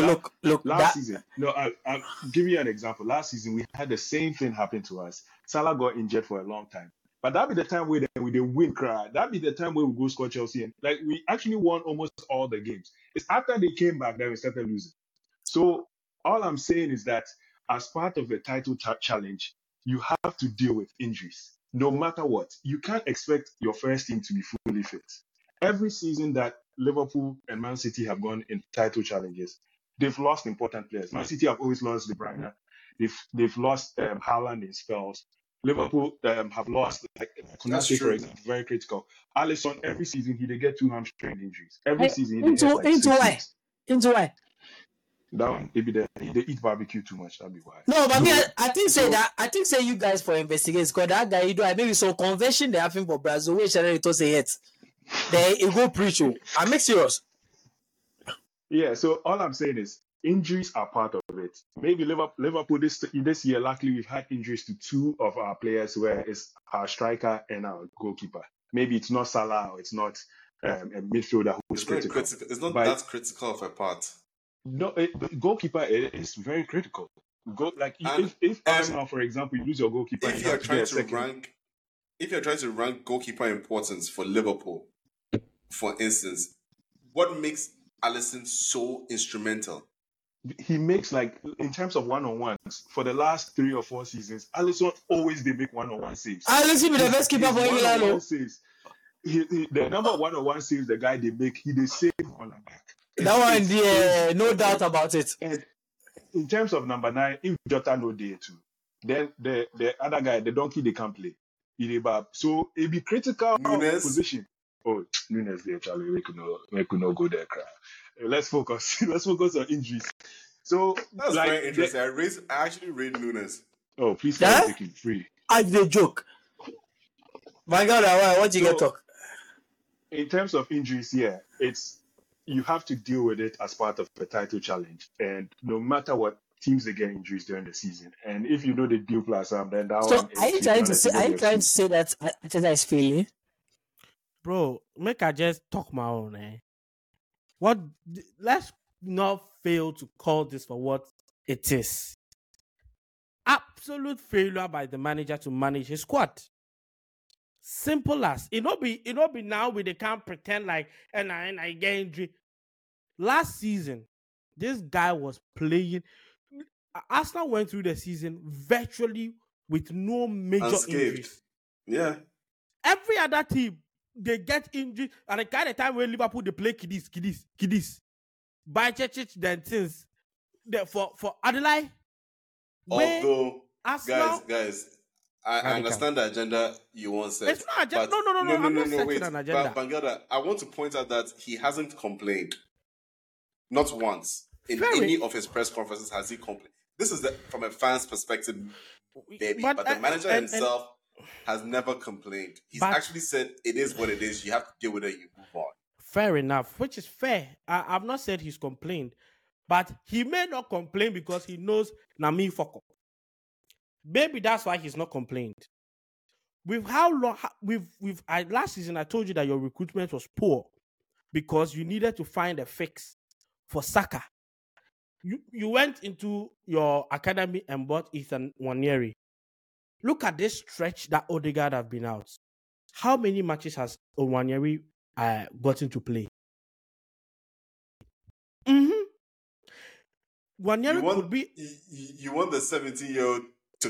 No, I'll give you an example. Last season, we had the same thing happen to us. Salah got injured for a long time. But that be the time where we win cry. That be the time where we go score Chelsea. And we actually won almost all the games. It's after they came back that we started losing. So all I'm saying is that as part of the title challenge, you have to deal with injuries. No matter what. You can't expect your first team to be fully fit. Every season that Liverpool and Man City have gone in title challenges, they've lost important players. Man City have always lost De Bruyne. They've lost Haaland in spells. Liverpool have lost, Konate, for example, very critical. Alisson, every season, he get 2 hamstring injuries. Every season, he Into why? That one, maybe they eat barbecue too much. That'd be why. No, but I think you guys for investigate because that guy you do. I maybe so convention they having for Brazil. Where shall it say it? They go preach. I make serious. Yeah. So all I'm saying is, injuries are part of it. Maybe Liverpool this year, luckily we've had injuries to 2 of our players, where it's our striker and our goalkeeper. Maybe it's not Salah or it's not a midfielder who's critical. It's not that critical of a part. No, goalkeeper is very critical. If Arsenal, for example, you lose your goalkeeper, if you're trying to rank goalkeeper importance for Liverpool, for instance, what makes Alisson so instrumental? He makes, like, in terms of one-on-ones, for the last 3 or 4 seasons, Alisson always they make one-on-one saves. Alisson be the best keeper His for England. one-on-one Oh. saves. The number of one-on-one saves the guy they make, he they save on the back. That one, It's yeah, no crazy. doubt about it. And in terms of number 9, if Jota no day too, then the other guy, the donkey, they can play. So it be critical Nunes? position. Oh, Nunes there, Charlie. We could not go there, crap. Let's focus. Let's focus on injuries. So That's like very interesting. I actually rate Nunes. oh, please Yeah? take him free. I the joke. My God, what you So- get talk? In terms of injuries, yeah, you have to deal with it as part of the title challenge. And no matter what, teams they get injuries during the season. And if you know the deal plus then that So one are you trying to say that Arteta is failing? Bro, make I just talk my own, eh? Let's not fail to call this for what it is. Absolute failure by the manager to manage his squad. Simple as. It not be now we they can't pretend like and I get injury. Last season, this guy was playing. Arsenal went through the season virtually with no major Unscathed. injuries. Yeah. Every other team, they get injured, and the kind of time when Liverpool they play kiddies. By church then things. For Adelaide, where Although, Arsenal, guys, I Radical. understand the agenda you once said. It's not agenda. but- No, I'm not setting wait. an agenda. Bangada, I want to point out that he hasn't complained. Not once. In Very. any of his press conferences has he complained. This is from a fan's perspective, baby. But the manager himself has never complained. He's But- actually said it is what it is. You have to deal with it, you move on. Fair enough, which is fair. I've not said he's complained, but he may not complain because he knows Nami fuck up. Maybe that's why he's not complained. With how long last season I told you that your recruitment was poor because you needed to find a fix for Saka. You went into your academy and bought Ethan Nwaneri. Look at this stretch that Odegaard have been out. How many matches has Nwaneri gotten to play? Nwaneri could be. You want the 17-year-old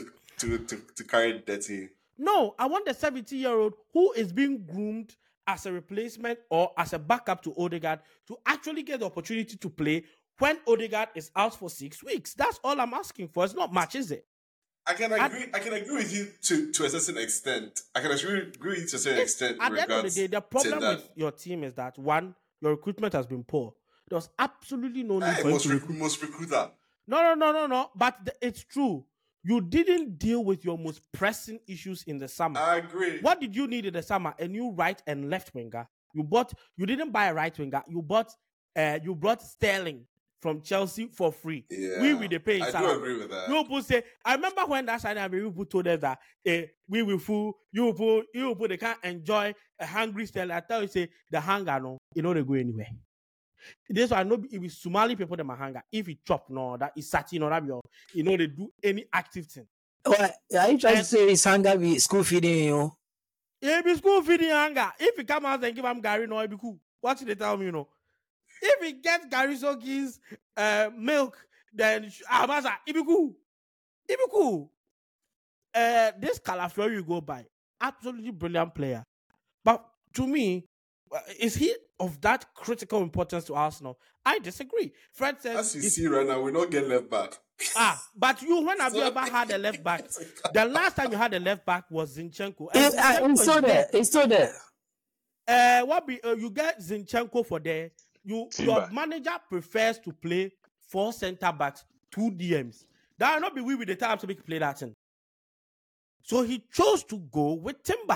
to carry the team. No, I want the 70-year-old who is being groomed as a replacement or as a backup to Odegaard to actually get the opportunity to play when Odegaard is out for 6 weeks. That's all I'm asking for. It's not much, is it? I can agree with you to a certain extent. I can agree with you to a certain extent. At the end of the day, the problem that. with your team is that, one, your recruitment has been poor. There was absolutely no need for you to recruit. Most recruiter. No. But it's true. You didn't deal with your most pressing issues in the summer. I agree. What did you need in the summer? A new right and left winger. You didn't buy a right winger. You brought Sterling from Chelsea for free. Yeah. We the pay. I do agree with that. You people say, I remember when that signing people told us that we will fool you people they can't enjoy a hungry Sterling. I tell you, say the hunger no, they go anywhere. This why I know if it's Somali people them a hunger. If it chop no, that is satin or that they do any active thing. What are you trying to say? Is hunger be school feeding you? It be school feeding hunger. If you come out and give him Gary, no, it be cool. What should they tell me, If he gets Gary Soki's milk, then Maza, it be cool. It be cool. This Calafiori you go by, absolutely brilliant player. But to me, is he of that critical importance to Arsenal? I disagree. Fred says, as you see right now, we're not getting left back. But when have you ever had a left back? The last time you had a left back was Zinchenko. It's still there. You get Zinchenko for there. Your manager prefers to play 4 center backs, 2 DMs. That will not be with the time to make play that in. So he chose to go with Timber.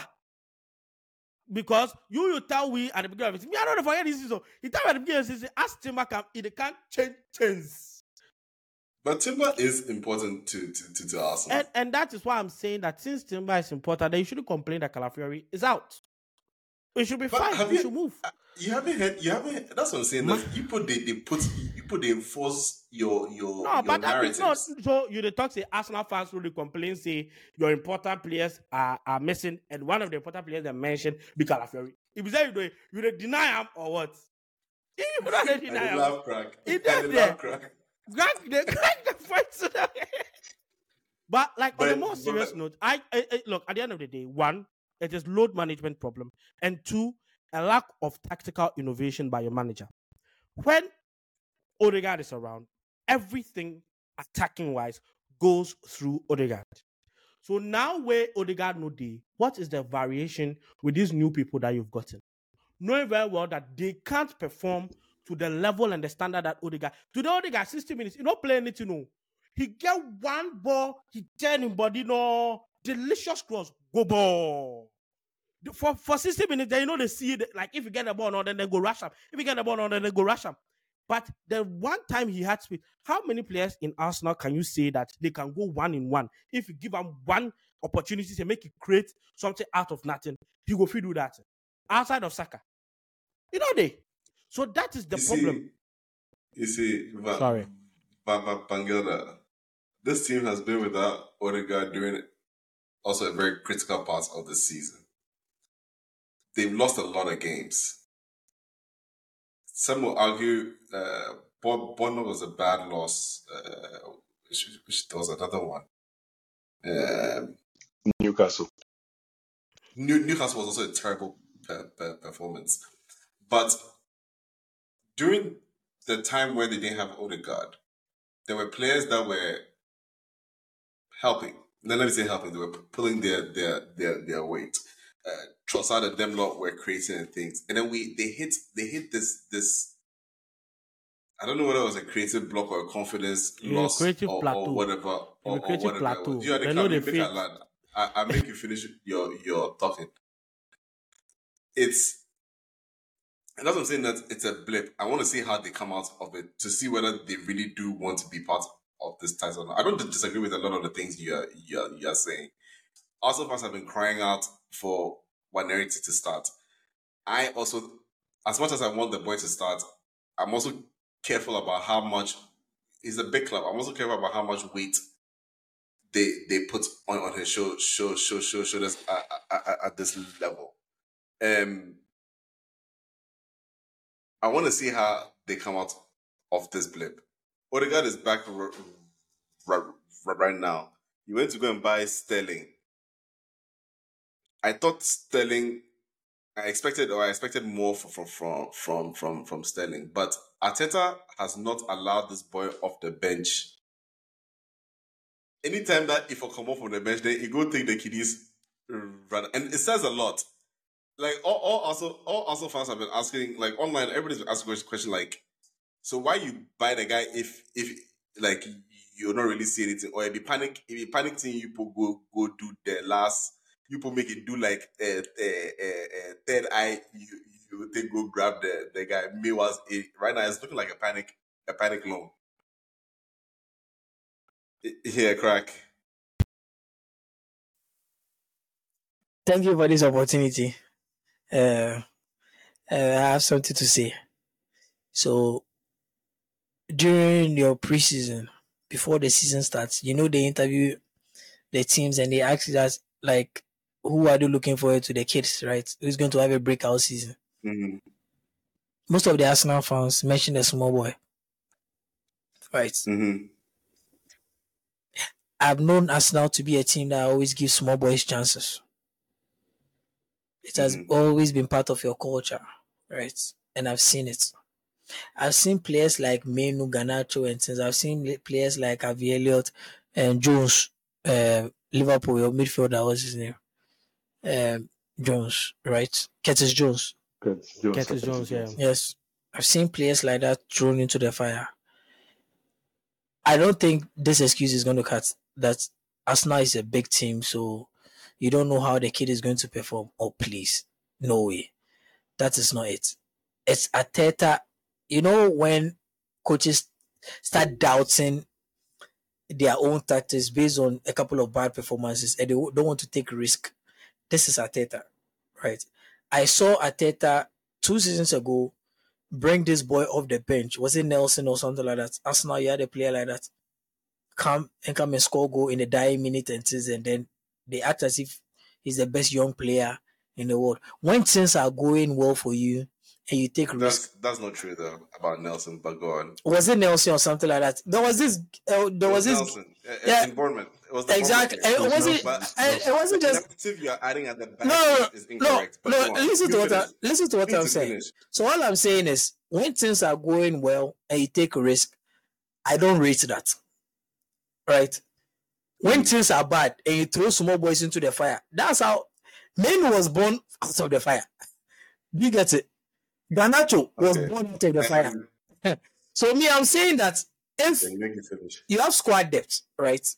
Because you tell we at the beginning of it. I don't know if this season. He tell me at the beginning of the season, as Timber it can't change. But Timber is important to Arsenal. And that is why I'm saying that since Timber is important, then you shouldn't complain that Calafiori is out. It should be fine. You should move. You haven't heard. That's what I'm saying. They enforce your narratives. Not. So you the talk say Arsenal fans really complain, say your important players are missing, and one of the important players they mentioned be Calafiori. If you say you deny him or what? You not I deny did am. laugh crack. He I did did there. laugh crack. Crack the fight. But like on a But, more but serious note, I look at the end of the day, one, it is load management problem, and two, a lack of tactical innovation by your manager. When Odegaard is around, everything attacking wise goes through Odegaard. So now where Odegaard no day, what is the variation with these new people that you've gotten? Knowing very well that they can't perform to the level and the standard that Odegaard. Today Odegaard 60 minutes, he not play anything. No. He get one ball, he turn him body, no delicious cross, go ball. For 60 minutes, then you know they see it. Like if you get the ball now, then they go rush him. If you get the ball now, then they go rush him. But the one time he had speed, how many players in Arsenal can you say that they can go 1-on-1? If you give them one opportunity to make it create something out of nothing, he will do that. Outside of Saka. You know they. So that is the problem. Sorry. Bangela, this team has been without Odegaard during also a very critical part of the season. They've lost a lot of games. Some will argue Bournemouth was a bad loss, which there was another one. Newcastle. Newcastle was also a terrible performance. But during the time where they didn't have Odegaard, there were players that were helping. Let me say helping. They were pulling their weight. Trossard and them lot were creating and things, and then they hit this. I don't know whether it was a creative block or a confidence loss or whatever. Or whatever. Plateau. You are the club, you make a lad. I make you finish your talking. That's what I'm saying, that it's a blip. I want to see how they come out of it to see whether they really do want to be part of this title. I don't disagree with a lot of the things you're saying. Arsenal fans have been crying out for Waneri to start. I also, as much as I want the boy to start, I'm also careful about how much, he's a big club. I'm also careful about how much weight they put on his shoulders at this level. I want to see how they come out of this blip. Odegaard is back right now. You went to go and buy Sterling. I thought Sterling, I expected more from Sterling, but Arteta has not allowed this boy off the bench. Anytime that if I come off from the bench, then he go take the kiddies run, and it says a lot. Like all Arsenal fans have been asking, like online, everybody's been asking question like, so why you buy the guy if like you're not really seeing anything, or if you panic thing, you go do the last. You make it do like third eye. You think go grab the guy. Meanwhile, right now it's looking like a panic loan. Yeah, crack. Thank you for this opportunity. I have something to say. So during your preseason, before the season starts, they interview the teams and they ask us like, who are they looking forward to, the kids, right? Who's going to have a breakout season? Mm-hmm. Most of the Arsenal fans mention the small boy, right? Mm-hmm. I've known Arsenal to be a team that always gives small boys chances. It has always been part of your culture, right? And I've seen it. I've seen players like Menu, Garnacho, and things. I've seen players like Harvey Elliott and Jones, Liverpool, your midfielder, what's his name? Jones, right? Curtis Jones. Curtis Jones, yeah. Yes. I've seen players like that thrown into the fire. I don't think this excuse is going to cut that Arsenal is a big team, so you don't know how the kid is going to perform. Oh, please. No way. That is not it. It's Arteta. When coaches start doubting their own tactics based on a couple of bad performances and they don't want to take risk, this is Arteta, right? I saw Arteta 2 seasons ago bring this boy off the bench. Was it Nelson or something like that? Arsenal, you had a player like that come and score goal in the dying minute and then they act as if he's the best young player in the world. When things are going well for you and you take risk. That's not true though about Nelson, but go on. Was it Nelson or something like that? There was this. There was this. Nelson Yeah, in Bournemouth. It was the exactly. Bournemouth game. It wasn't. But It wasn't the just. narrative you're adding at the back No, is no, incorrect. But no. go on. Listen You to finish. what Need I'm to saying. finish. So all I'm saying is, when things are going well and you take a risk, I don't rate that. Right? When things are bad and you throw small boys into the fire, that's how Mane was born out of the fire. You get it? Garnacho was Okay. born out of the fire. So me, I'm saying that if Then you make it finish. you have squad depth, right?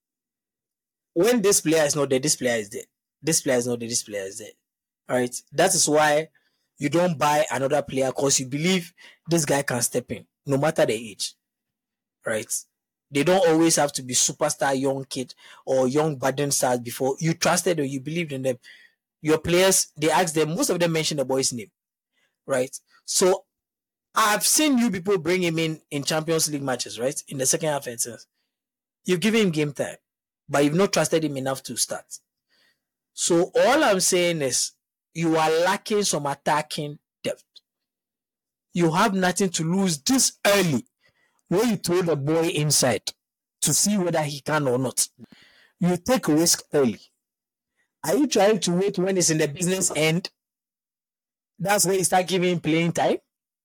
When this player is not there, this player is there. This player is not there, this player is there. All right. That is why you don't buy another player because you believe this guy can step in, no matter the age. Right? They don't always have to be superstar young kid or young budding stars before you trusted or you believed in them. Your players, they ask them, most of them mention the boy's name. Right? So I've seen you people bring him in Champions League matches, right? In the second half, you've given him game time, but you've not trusted him enough to start. So all I'm saying is you are lacking some attacking depth. You have nothing to lose this early when you throw the boy inside to see whether he can or not. You take a risk early. Are you trying to wait when it's in the business end? That's when you start giving him playing time.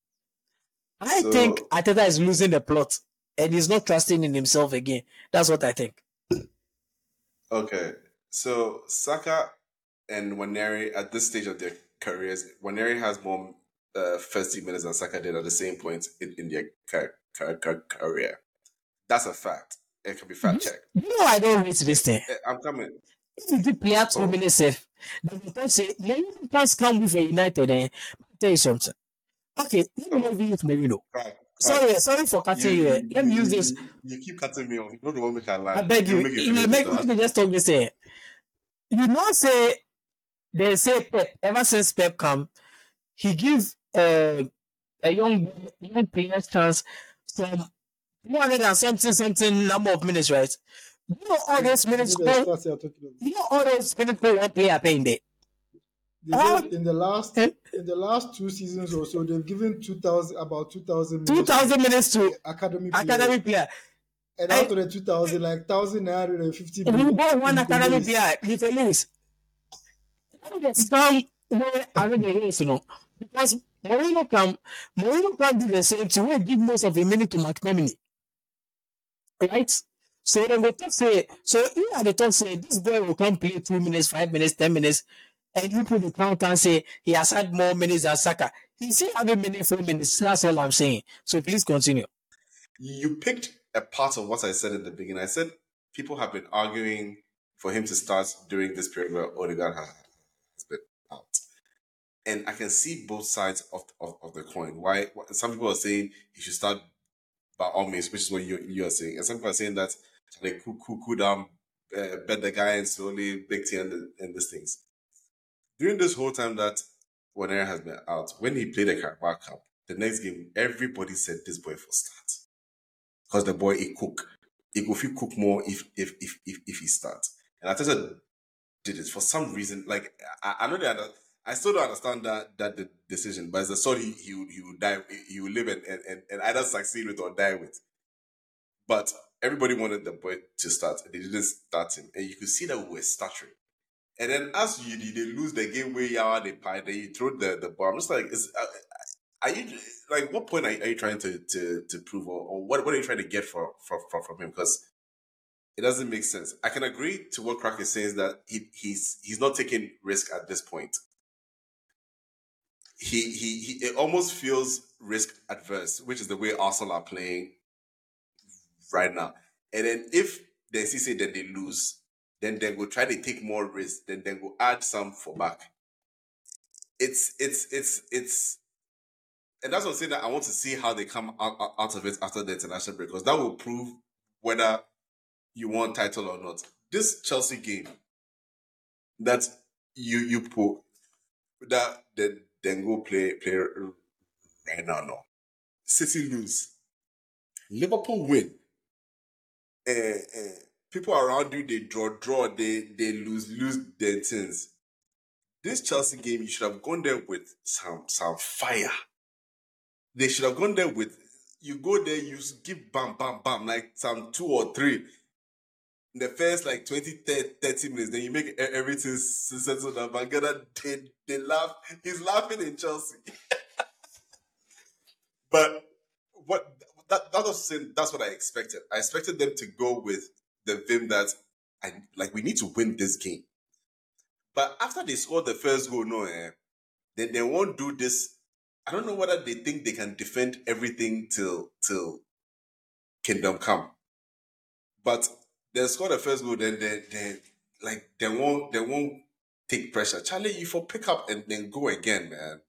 I think Arteta is losing the plot and he's not trusting in himself again. That's what I think. Okay. So Saka and Waneri at this stage of their careers, Waneri has more first team minutes than Saka did at the same point in their career. That's a fact. It can be fact checked. You know I don't read this thing. I'm coming. If you play out 2 minutes safe, then you can say, you can't come with a United and tell you something. Okay, let me leave you with Merino. Right. Sorry for cutting you. Let me use this. You keep cutting me off. You don't want me to lie. I beg you. You make me just talk this here. You know, say they say Pep. Ever since Pep come, he gives a young players chance from 200 and something number of minutes, right? You know all those minutes. You know all those minutes for one player paying there. In the last 2 seasons or so, they've given about 2,000 minutes. 2,000 minutes to academy player. And out of the 2,000, like 1,950. You buy one academy player, you can lose. Some where I mean the race, you know, because Mourinho can do the same thing. We give most of a minute to McTominay, right? So then the top say, so you at the top say this boy will come play 2 minutes, 5 minutes, 10 minutes, and you put the count and say he has had more minutes than Saka. He still have a minute, 4 minutes. That's all I'm saying. So please continue. You picked a part of what I said in the beginning. I said people have been arguing for him to start during this period where Odegaard has been out. And I can see both sides of the coin. Why some people are saying he should start by all means, which is what you are saying. And some people are saying that they cool down, bet the guy and slowly big T and these things. During this whole time that Waneri has been out, when he played the Carabao Cup, the next game, everybody said this boy for start. Because the boy, he cook. He could feel cook more if he starts. And Arteta did it for some reason. Like, I know that I still don't understand that the decision, but it's a sort he would die, he would live and either succeed with or die with. But everybody wanted the boy to start, and they didn't start him. And you could see that we were stuttering. And then as they lose the game where they pie, then you throw the ball. I'm just like, are you like, what point are you trying to prove, or what are you trying to get from him? Because it doesn't make sense. I can agree to what Crack is saying, is that he's not taking risk at this point. He it almost feels risk adverse, which is the way Arsenal are playing right now. And then if they see that they lose, then they will try to take more risk, then they will add some for back. It's and that's what I'm saying, that I want to see how they come out of it after the international break, because that will prove whether you want title or not. This Chelsea game that you put that then go play right now. No, City lose, Liverpool win. People around you, they draw, they lose their things. this Chelsea game, you should have gone there with some fire. They should have gone there with, you go there, you give bam, bam, bam, like some 2 or 3. In the first like 20, 30 minutes, then you make everything settled down. Mangala, they laugh. He's laughing in Chelsea. But that's what I expected. I expected them to go with the vim that we need to win this game. But after they scored the first goal, then they won't do this. I don't know whether they think they can defend everything till Kingdom Come. But they score the first goal, then they won't take pressure. Charlie, you for pick up and then go again, man.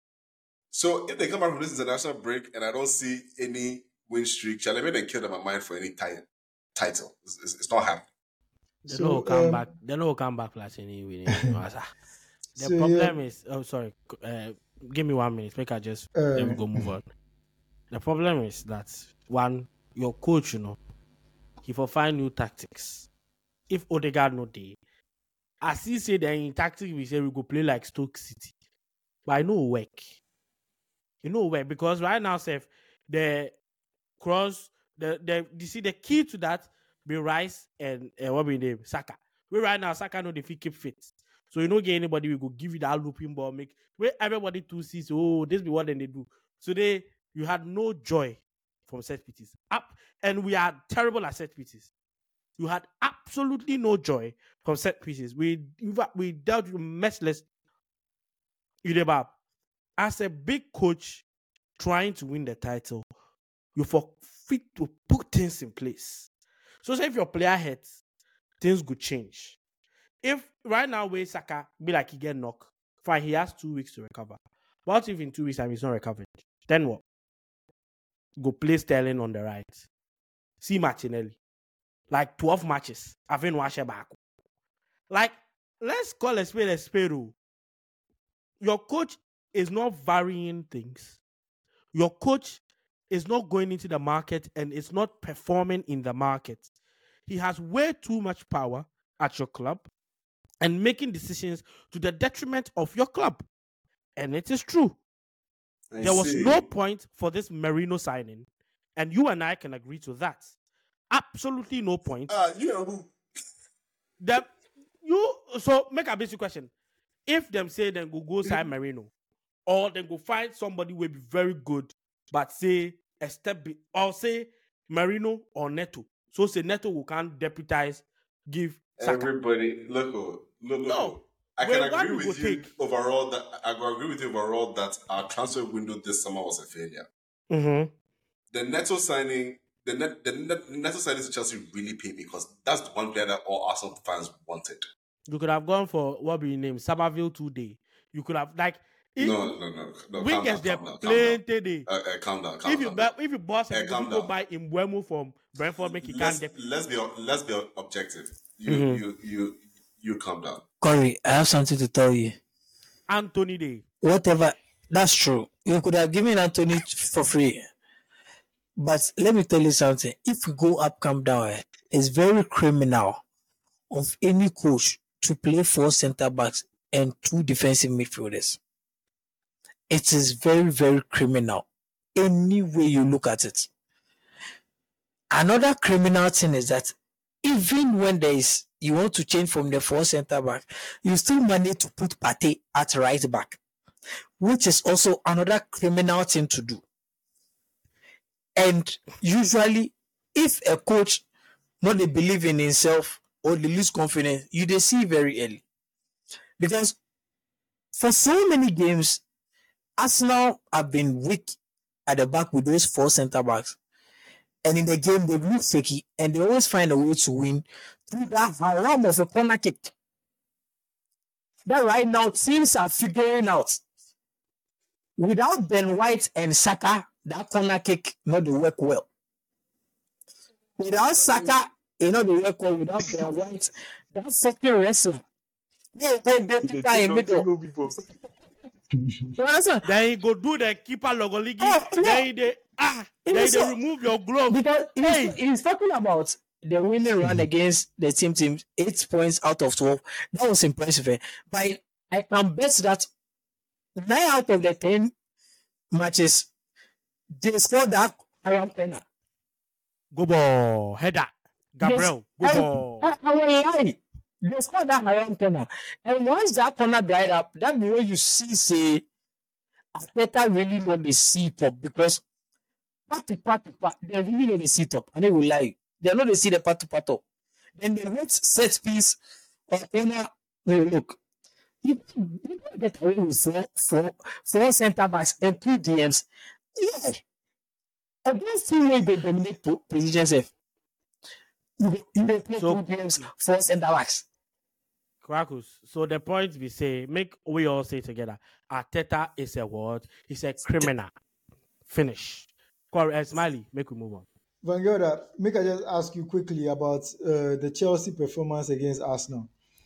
So if they come out from this international break and I don't see any win streak, Charlie, maybe they kill them my mind for any title. It's not happening. They don't come back. They don't come back plus any winning. The problem is, sorry. Give me 1 minute. Make I just then we go move on. The problem is that one, your coach, he for find new tactics. If Odegaard no day, as he said in tactics, we say we go play like Stoke City, but I know work. You know where because right now, Seth, the cross, you see the key to that be Rice and what be name Saka. We right now Saka know the keep fit. So you don't get anybody we go give you that looping ball, make where everybody to see. So this be what then they do. So you had no joy from set pieces up, and we are terrible at set pieces. You had absolutely no joy from set pieces. We dealt with messless Udebab. As a big coach trying to win the title, you fit to put things in place. So say if your player hits, things could change. If right now where Saka be like he get knocked, fine, he has 2 weeks to recover. But if in 2 weeks time he's not recovered, then what? Go play Sterling on the right. See Martinelli. Like 12 matches. Having watched back. Like, let's call a spade a spade. Your coach is not varying things. Your coach is not going into the market and is not performing in the market. He has way too much power at your club and making decisions to the detriment of your club. And it is true. There was no point for this Merino signing. And you and I can agree to that. Absolutely no point. You know who? So make a basic question. If them say then go sign Merino, or then go find somebody will be very good, but say a step or say Merino or Neto. So say Neto who can deputize, give Saka. Everybody look. No. I can agree with you overall that our transfer window this summer was a failure. Mm-hmm. The Neto signing, the Neto signing to Chelsea really paid me because that's the one player that all Arsenal fans wanted. You could have gone for what be named Somerville today. You could have no. Wingers they're playing today. Calm down. If you boss and you go buy Mbeumo from Brentford, make it can't. Let's be objective. You calm down. Corey, I have something to tell you. Anthony Day. Whatever, that's true. You could have given Anthony for free. But let me tell you something. If we go up, come down, it's very criminal of any coach to play 4 center backs and 2 defensive midfielders. It is very, very criminal. Any way you look at it. Another criminal thing is that even when you want to change from the 4 center back, you still manage to put Partey at right back, which is also another criminal thing to do. And usually, if a coach not they believe in himself or they lose confidence, they see very early. Because for so many games, Arsenal have been weak at the back with those 4 center backs. And in the game, they look shaky and they always find a way to win through that haram of a corner kick. That right now, teams are figuring out. Without Ben White and Saka, that corner kick not to work well. Without Saka, not to work well. Without Ben White, that second wrestler. They in middle. Then you go do the keeper logoligi. Then they remove your glove. Because he's talking about the winning run against the team 8 points out of 12. That was impressive. But I can bet that 9 out of the 10 matches, they score that around penalty. Go ball. Header. Gabriel. Go ball. I will lie. They score that around penalty. And once that corner dried up, that's the way you see, say, Arteta really know the seat up because part, they really know the seat up. And they will lie. They know they see the part up. Then they hit set piece or corner. Look, you get away with four center backs and 2 DMs. Yeah. Against team where they dominate position safe. You play 2 DMs, 4 center backs. Krakus. So the point we say, we all say together, Arteta is a what? He's a criminal. Finish. Smiley, make we move on. Van Gelder, make I just ask you quickly about the Chelsea performance against Arsenal.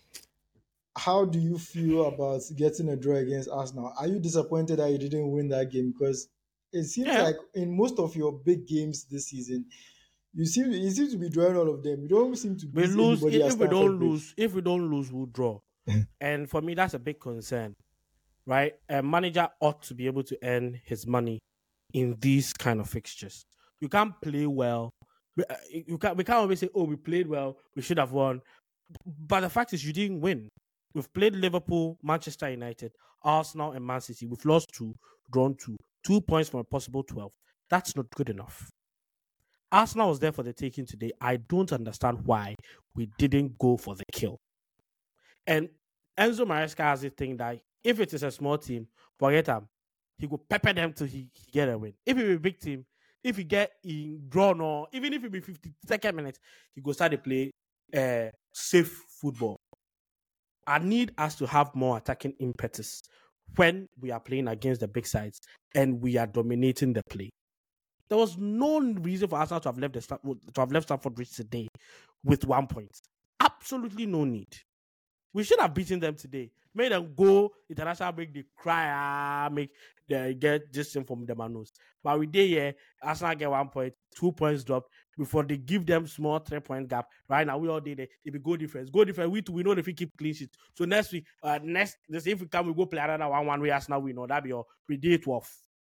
How do you feel about getting a draw against Arsenal? Are you disappointed that you didn't win that game? Because it seems like in most of your big games this season, you seem to be drawing all of them. You don't seem to be lose. If we don't lose, we'll draw. And for me, that's a big concern, right? A manager ought to be able to earn his money in these kind of fixtures. You can't play well. We can't always say, "Oh, we played well. We should have won." But the fact is, you didn't win. We've played Liverpool, Manchester United, Arsenal, and Man City. We've lost 2, drawn 2. 2 points from a possible 12. That's not good enough. Arsenal was there for the taking today. I don't understand why we didn't go for the kill. And Enzo Maresca has this thing that if it is a small team, forget him. He will pepper them till he get a win. If it be a big team, if he get in drawn or even if it be 52nd minute, he go start to play safe football. I need us to have more attacking impetus when we are playing against the big sides and we are dominating the play. There was no reason for Arsenal to have left Stamford Bridge today with 1 point. Absolutely no need. We should have beaten them today. Made them go international break, they cry, they get this thing from the manos. But we did here, Arsenal get 1 point, 2 points dropped before they give them small 3-point gap. Right now, we all did it. If we go difference, we know if we keep clean sheet. So next week, if we come, we go play another 1-1 way Arsenal we know that be all. We did 12.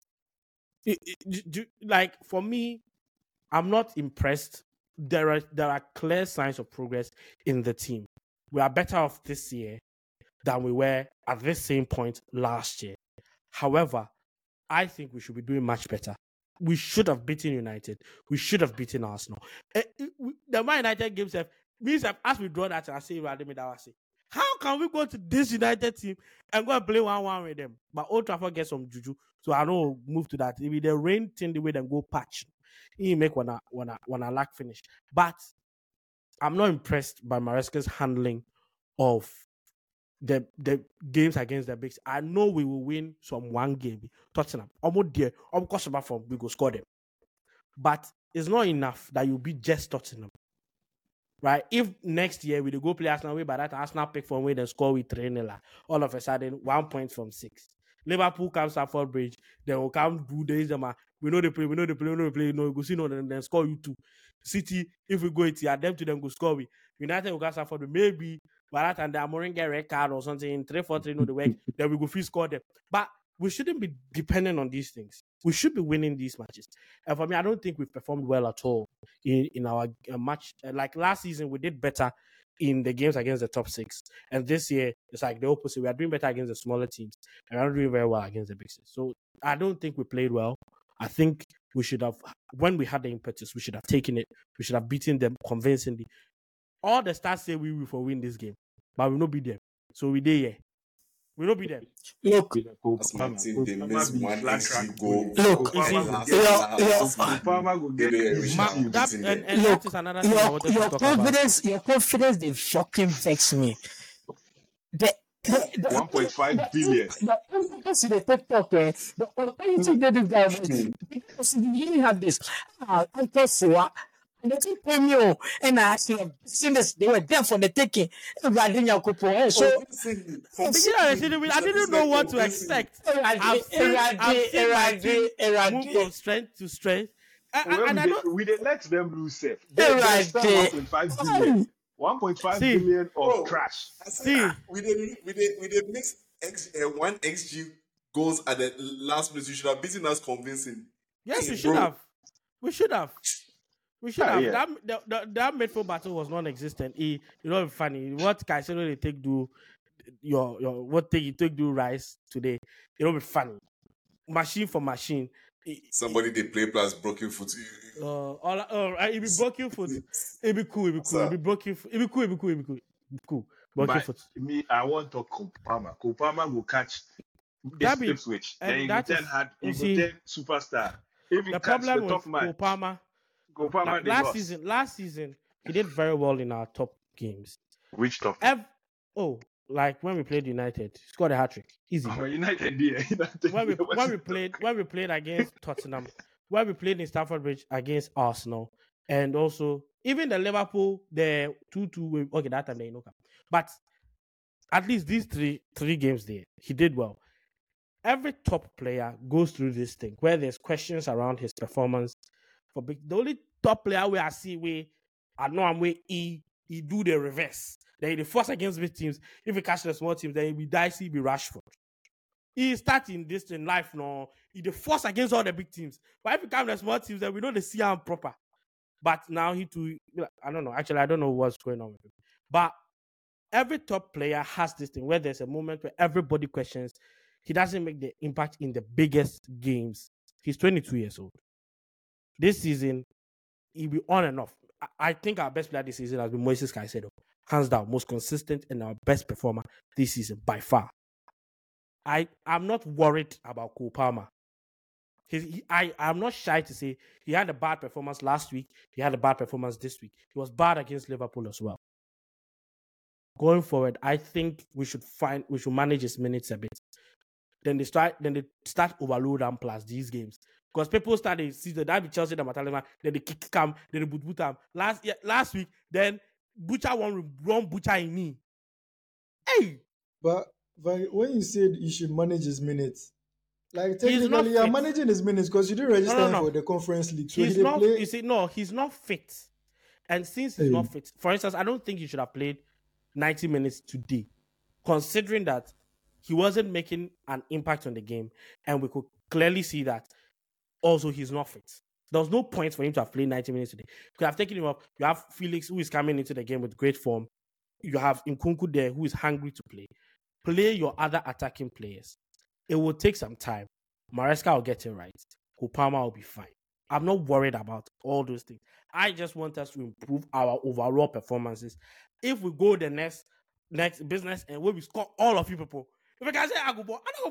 Like for me, I'm not impressed. There are clear signs of progress in the team. We are better off this year than we were at this same point last year. However, I think we should be doing much better. We should have beaten United. We should have beaten Arsenal. The Man United game means as we draw that, I say, how can we go to this United team and go and play 1-1 with them? But Old Trafford gets some juju, so I don't move to that. If the rain thing the way, then go patch. He make when I lack finish. But I'm not impressed by Maresca's handling of the games against the bigs. I know we will win some one game. Tottenham, almost there. Of course, we go score them. But it's not enough that you beat just Tottenham. Right? If next year we go play Arsenal, by that Arsenal pick from where they score with 3-0, all of a sudden 1 point from 6. Liverpool comes Stamford Bridge, they will come do this. We know they play. No, we go see no, then score you 2. City, if we go it here, them to them go score we. United will go Stamford, maybe by that time the Amorim get red card or something, 3-4-3 no the work, then we go free score them. But we shouldn't be dependent on these things. We should be winning these matches. And for me, I don't think we've performed well at all in our match. Like last season, we did better in the games against the top 6. And this year, it's like the opposite. We are doing better against the smaller teams. And we're not doing very well against the big teams. So I don't think we played well. I think we should have, when we had the impetus, we should have taken it. We should have beaten them convincingly. All the stars say we will win this game. But we will not beat them. So we did here. We don't beat them. Look, That's my team. They missed one XG goal. Look, that is another thing I wanted to talk about. Your confidence, they fucking vex me. The 1.5 billion. The TikTok, the opportunity they do that because you really have this. I guess so. And they keep paying me, and I actually seen this. They were there for the taking. So I didn't know what to expect. I've moved from strength to strength. We didn't let them lose safe. They 1.5 billion. 1.5 billion of trash. We did mix one XG goals at the last minute. You should have beaten us convincing. Yes, Hey, we should bro. have. We should have. We should Ah, have. yeah. That midfield battle was non-existent. You know, funny. What Caicedo they take do your what take you take do Rice today? It'll be funny. Machine for machine. Somebody they play plus broken foot. It be broken foot. It be cool. It be cool. It be broken. It be cool. It be cool. It be cool. It be cool. Broken But foot. me, I want to Kopama. Kopama will catch That be- Ipswich. and Then you that go is- ten hard. you You see, go ten superstar. If you The catch problem the with top man, Kopama Kopama they last lost. season, he did very well in our top games. Which top? Like when we played United, he scored a hat trick, easy. United, yeah. when we played against Tottenham, when we played in Stamford Bridge against Arsenal, and also even the Liverpool, the 2-2. Okay, that time they know. But at least these three games there, he did well. Every top player goes through this thing where there's questions around his performance. The only top player where I see where I know I'm where he do the reverse. Then he force against big teams. If he catch the small teams, then he be dicey, be Rashford. He starting this in life now. He the force against all the big teams. But if he come the small teams, then we know the see him proper. But now he too, I don't know. Actually, I don't know what's going on with him. But every top player has this thing where there's a moment where everybody questions. He doesn't make the impact in the biggest games. He's 22 years old. This season, he'll be on and off. I think our best player this season has been Moises Caicedo. Hands down, most consistent and our best performer this season by far. I'm not worried about Cole Palmer. I'm not shy to say he had a bad performance last week. He had a bad performance this week. He was bad against Liverpool as well. Going forward, I think we should manage his minutes a bit. Then they start overload and plus these games. Because people started season that be Chelsea the Matalema, then they kick him, then they boot him. Last week, then Butcher wrong Butcher in knee. Hey! But when you said you should manage his minutes, like He's not technically you're fit. managing his minutes because you didn't register him No. for the conference league. So He's he didn't not. play. You see, no, he's not fit. And since he's not fit, for instance, I don't think he should have played 90 minutes today, considering that he wasn't making an impact on the game, and we could clearly see that. Also, he's not fit. There was no point for him to have played 90 minutes today. You could have taken him off. You have Felix, who is coming into the game with great form. You have Nkunku there, who is hungry to play. Play your other attacking players. It will take some time. Maresca will get it right. Kopama will be fine. I'm not worried about all those things. I just want us to improve our overall performances. If we go the next business and when we score all of you people, if I can say I go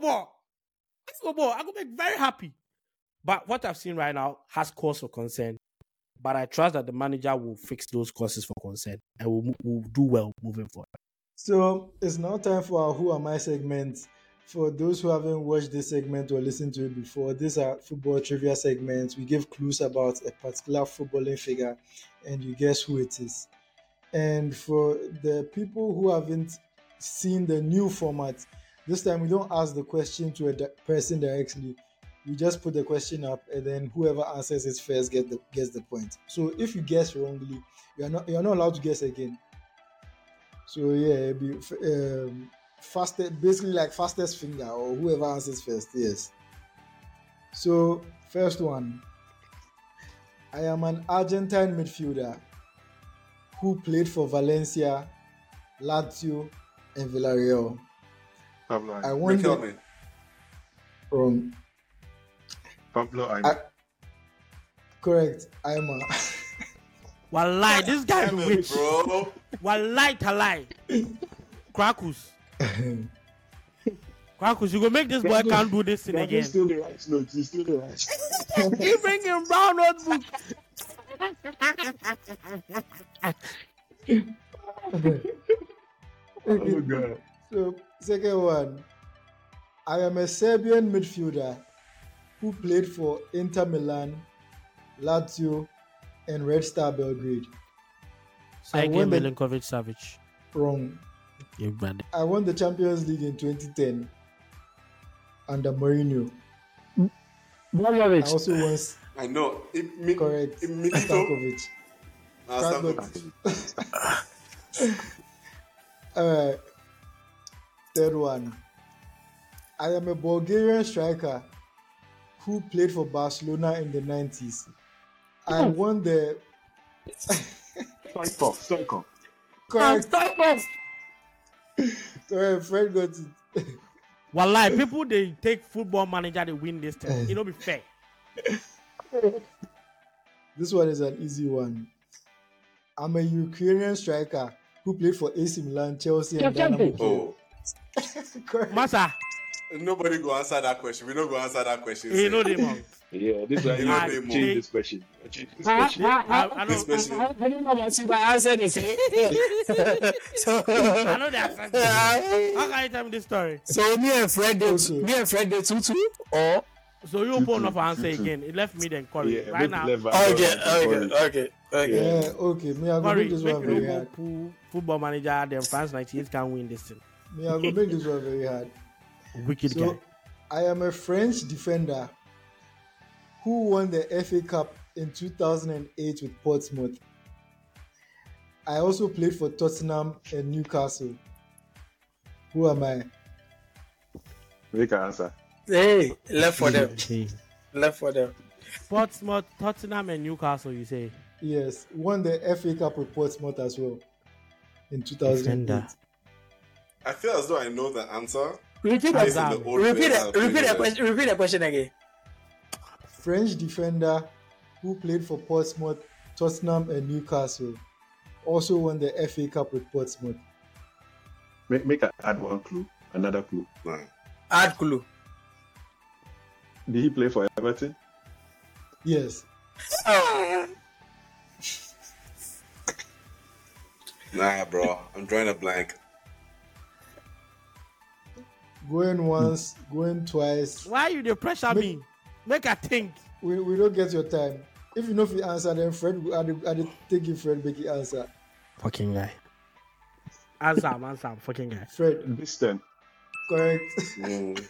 make very happy. But what I've seen right now has cause for concern. But I trust that the manager will fix those causes for concern and will do well moving forward. So it's now time for our Who Am I segment. For those who haven't watched this segment or listened to it before, these are football trivia segments. We give clues about a particular footballing figure and you guess who it is. And for the people who haven't seen the new format, this time we don't ask the question to a person directly. We just put the question up and then whoever answers it first gets the point. So if you guess wrongly, you're not allowed to guess again. So yeah, it'd be fastest finger or whoever answers first. Yes. So first one, I am an Argentine midfielder who played for Valencia, Lazio, and Villarreal. I won Riquelme. Wrong. Pablo Aimar. Correct. I'm a Wallahi, this guy is rich. Bro. Wallahi talai. Krakus. Krakus, you go make this boy can't do this thing again. He's still the right note. He's still the right. He bring him brown notebook. Oh God. So second one, I am a Serbian midfielder who played for Inter Milan, Lazio, and Red Star Belgrade. Sergej won the- Milinkovic Savic. Wrong. You bad. I won the Champions League in 2010 under Mourinho. I also won. I know. Correct. Milito. Stankovic. All right. Third one. I am a Bulgarian striker who played for Barcelona in the 90s. I won the Stoikov. correct. Stop. Correct. Fred got it. Wallahi, people they take football manager to win this thing. It don't be fair. This one is an easy one. I'm a Ukrainian striker who played for AC Milan, Chelsea, and Dynamo Kiev. Oh, Correct. Masa, nobody go answer that question. We don't go answer that question. you know the man. Yeah, this one you Ah, have to change this question. Change this I question. This know. question. I don't know what you answer this. So, I know that. How can you tell me this story? so me and Fred did Okay. 2-2 or So you open up and answer again. It left me then Corey. Yeah, Right now, okay. Yeah, okay. Me, I go Corey, make this make one you very no hard. go football manager. Then France 98 can win this thing. Me, I go make this one very hard. Wicked So, guy. I am a French defender who won the FA Cup in 2008 with Portsmouth. I also played for Tottenham and Newcastle. Who am I? Make an answer. hey, left for them. Portsmouth, Tottenham, and Newcastle. You say Yes, won the FA Cup with Portsmouth as well in 2008. Defender. I feel as though I know the answer. Repeat Based that. on the old players that have played there. Repeat the question again. French defender who played for Portsmouth, Tottenham, and Newcastle. Also won the FA Cup with Portsmouth. Add one clue, another clue. Nah. Add clue. Did he play for Everton? Yes. Nah, bro. I'm drawing a blank. Going once, going twice. why you dey pressure me? Make I think. We don't get your time. If you know if you answer, then Fred, I take you Fred make you answer. Fucking guy. Answer, fucking guy. Fred, Distant. correct. Mm.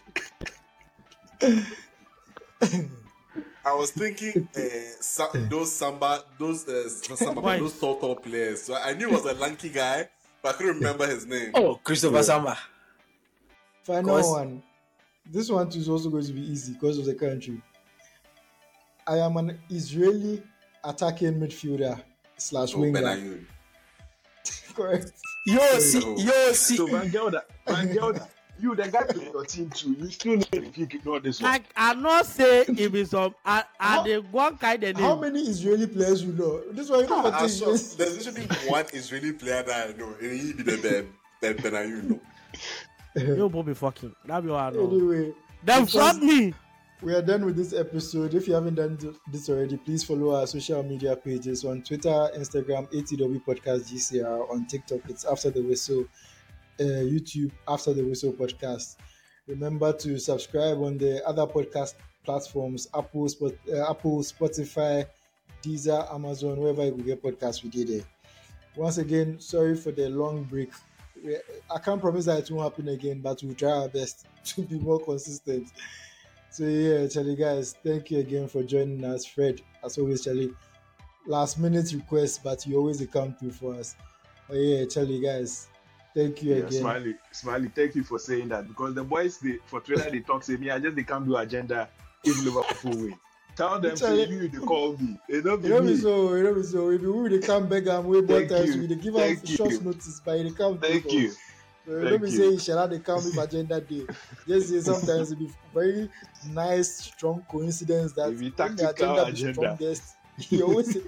I was thinking those not samba, but Boys. those tall players. So I knew it was a lanky guy, but I couldn't remember his name. Oh, Christopher Samba. Final Cause- one. This one too is also going to be easy because of the country. I am an Israeli attacking midfielder / Oh, winger. Benayoun. Correct. Yo, So see. Van Gelder, you the guy playing your team too. You still need to ignore this one. Like I not say if it's some. I dey one kind of How name. many Israeli players you know? This one you know I'm for sure things. there's literally one Israeli player that I know, and he be the Benayoun. No. You both be fucking. That be all I know. Anyway, Them because fraud me. we are done with this episode. If you haven't done this already, please follow our social media pages on Twitter, Instagram, ATW Podcast GCR. On TikTok, it's After the Whistle. YouTube, After the Whistle Podcast. Remember to subscribe on the other podcast platforms: Apple, Spotify, Deezer, Amazon, wherever you can get podcasts. We did it. Once again, sorry for the long break. I can't promise that it won't happen again, but we'll try our best to be more consistent. So yeah, Charlie guys, thank you again for joining us. Fred, as always, Charlie, last minute request, but you always come through for us. But yeah, Charlie guys, thank you Yeah, again. Smiley, thank you for saying that because the boys for Twitter they talk say me, I just they can't do agenda if Liverpool win. Tell them say you they call me. It don't be You know me me. so, you know me so. If we they come back and wait more Thank times, you. we they give Thank us short you. notice, but they come through Thank for you. us. So you Thank know me you. say shall they come with agenda day. Just say sometimes it be very nice, strong coincidence that It be when the tactical agenda be agenda. strongest, he always say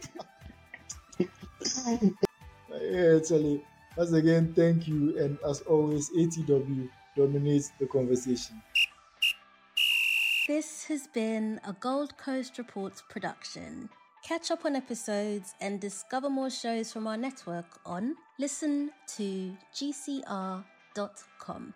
But yeah, Charlie. Once again, thank you, and as always, ATW dominates the conversation. This has been a Gold Coast Reports production. Catch up on episodes and discover more shows from our network on listen to gcr.com.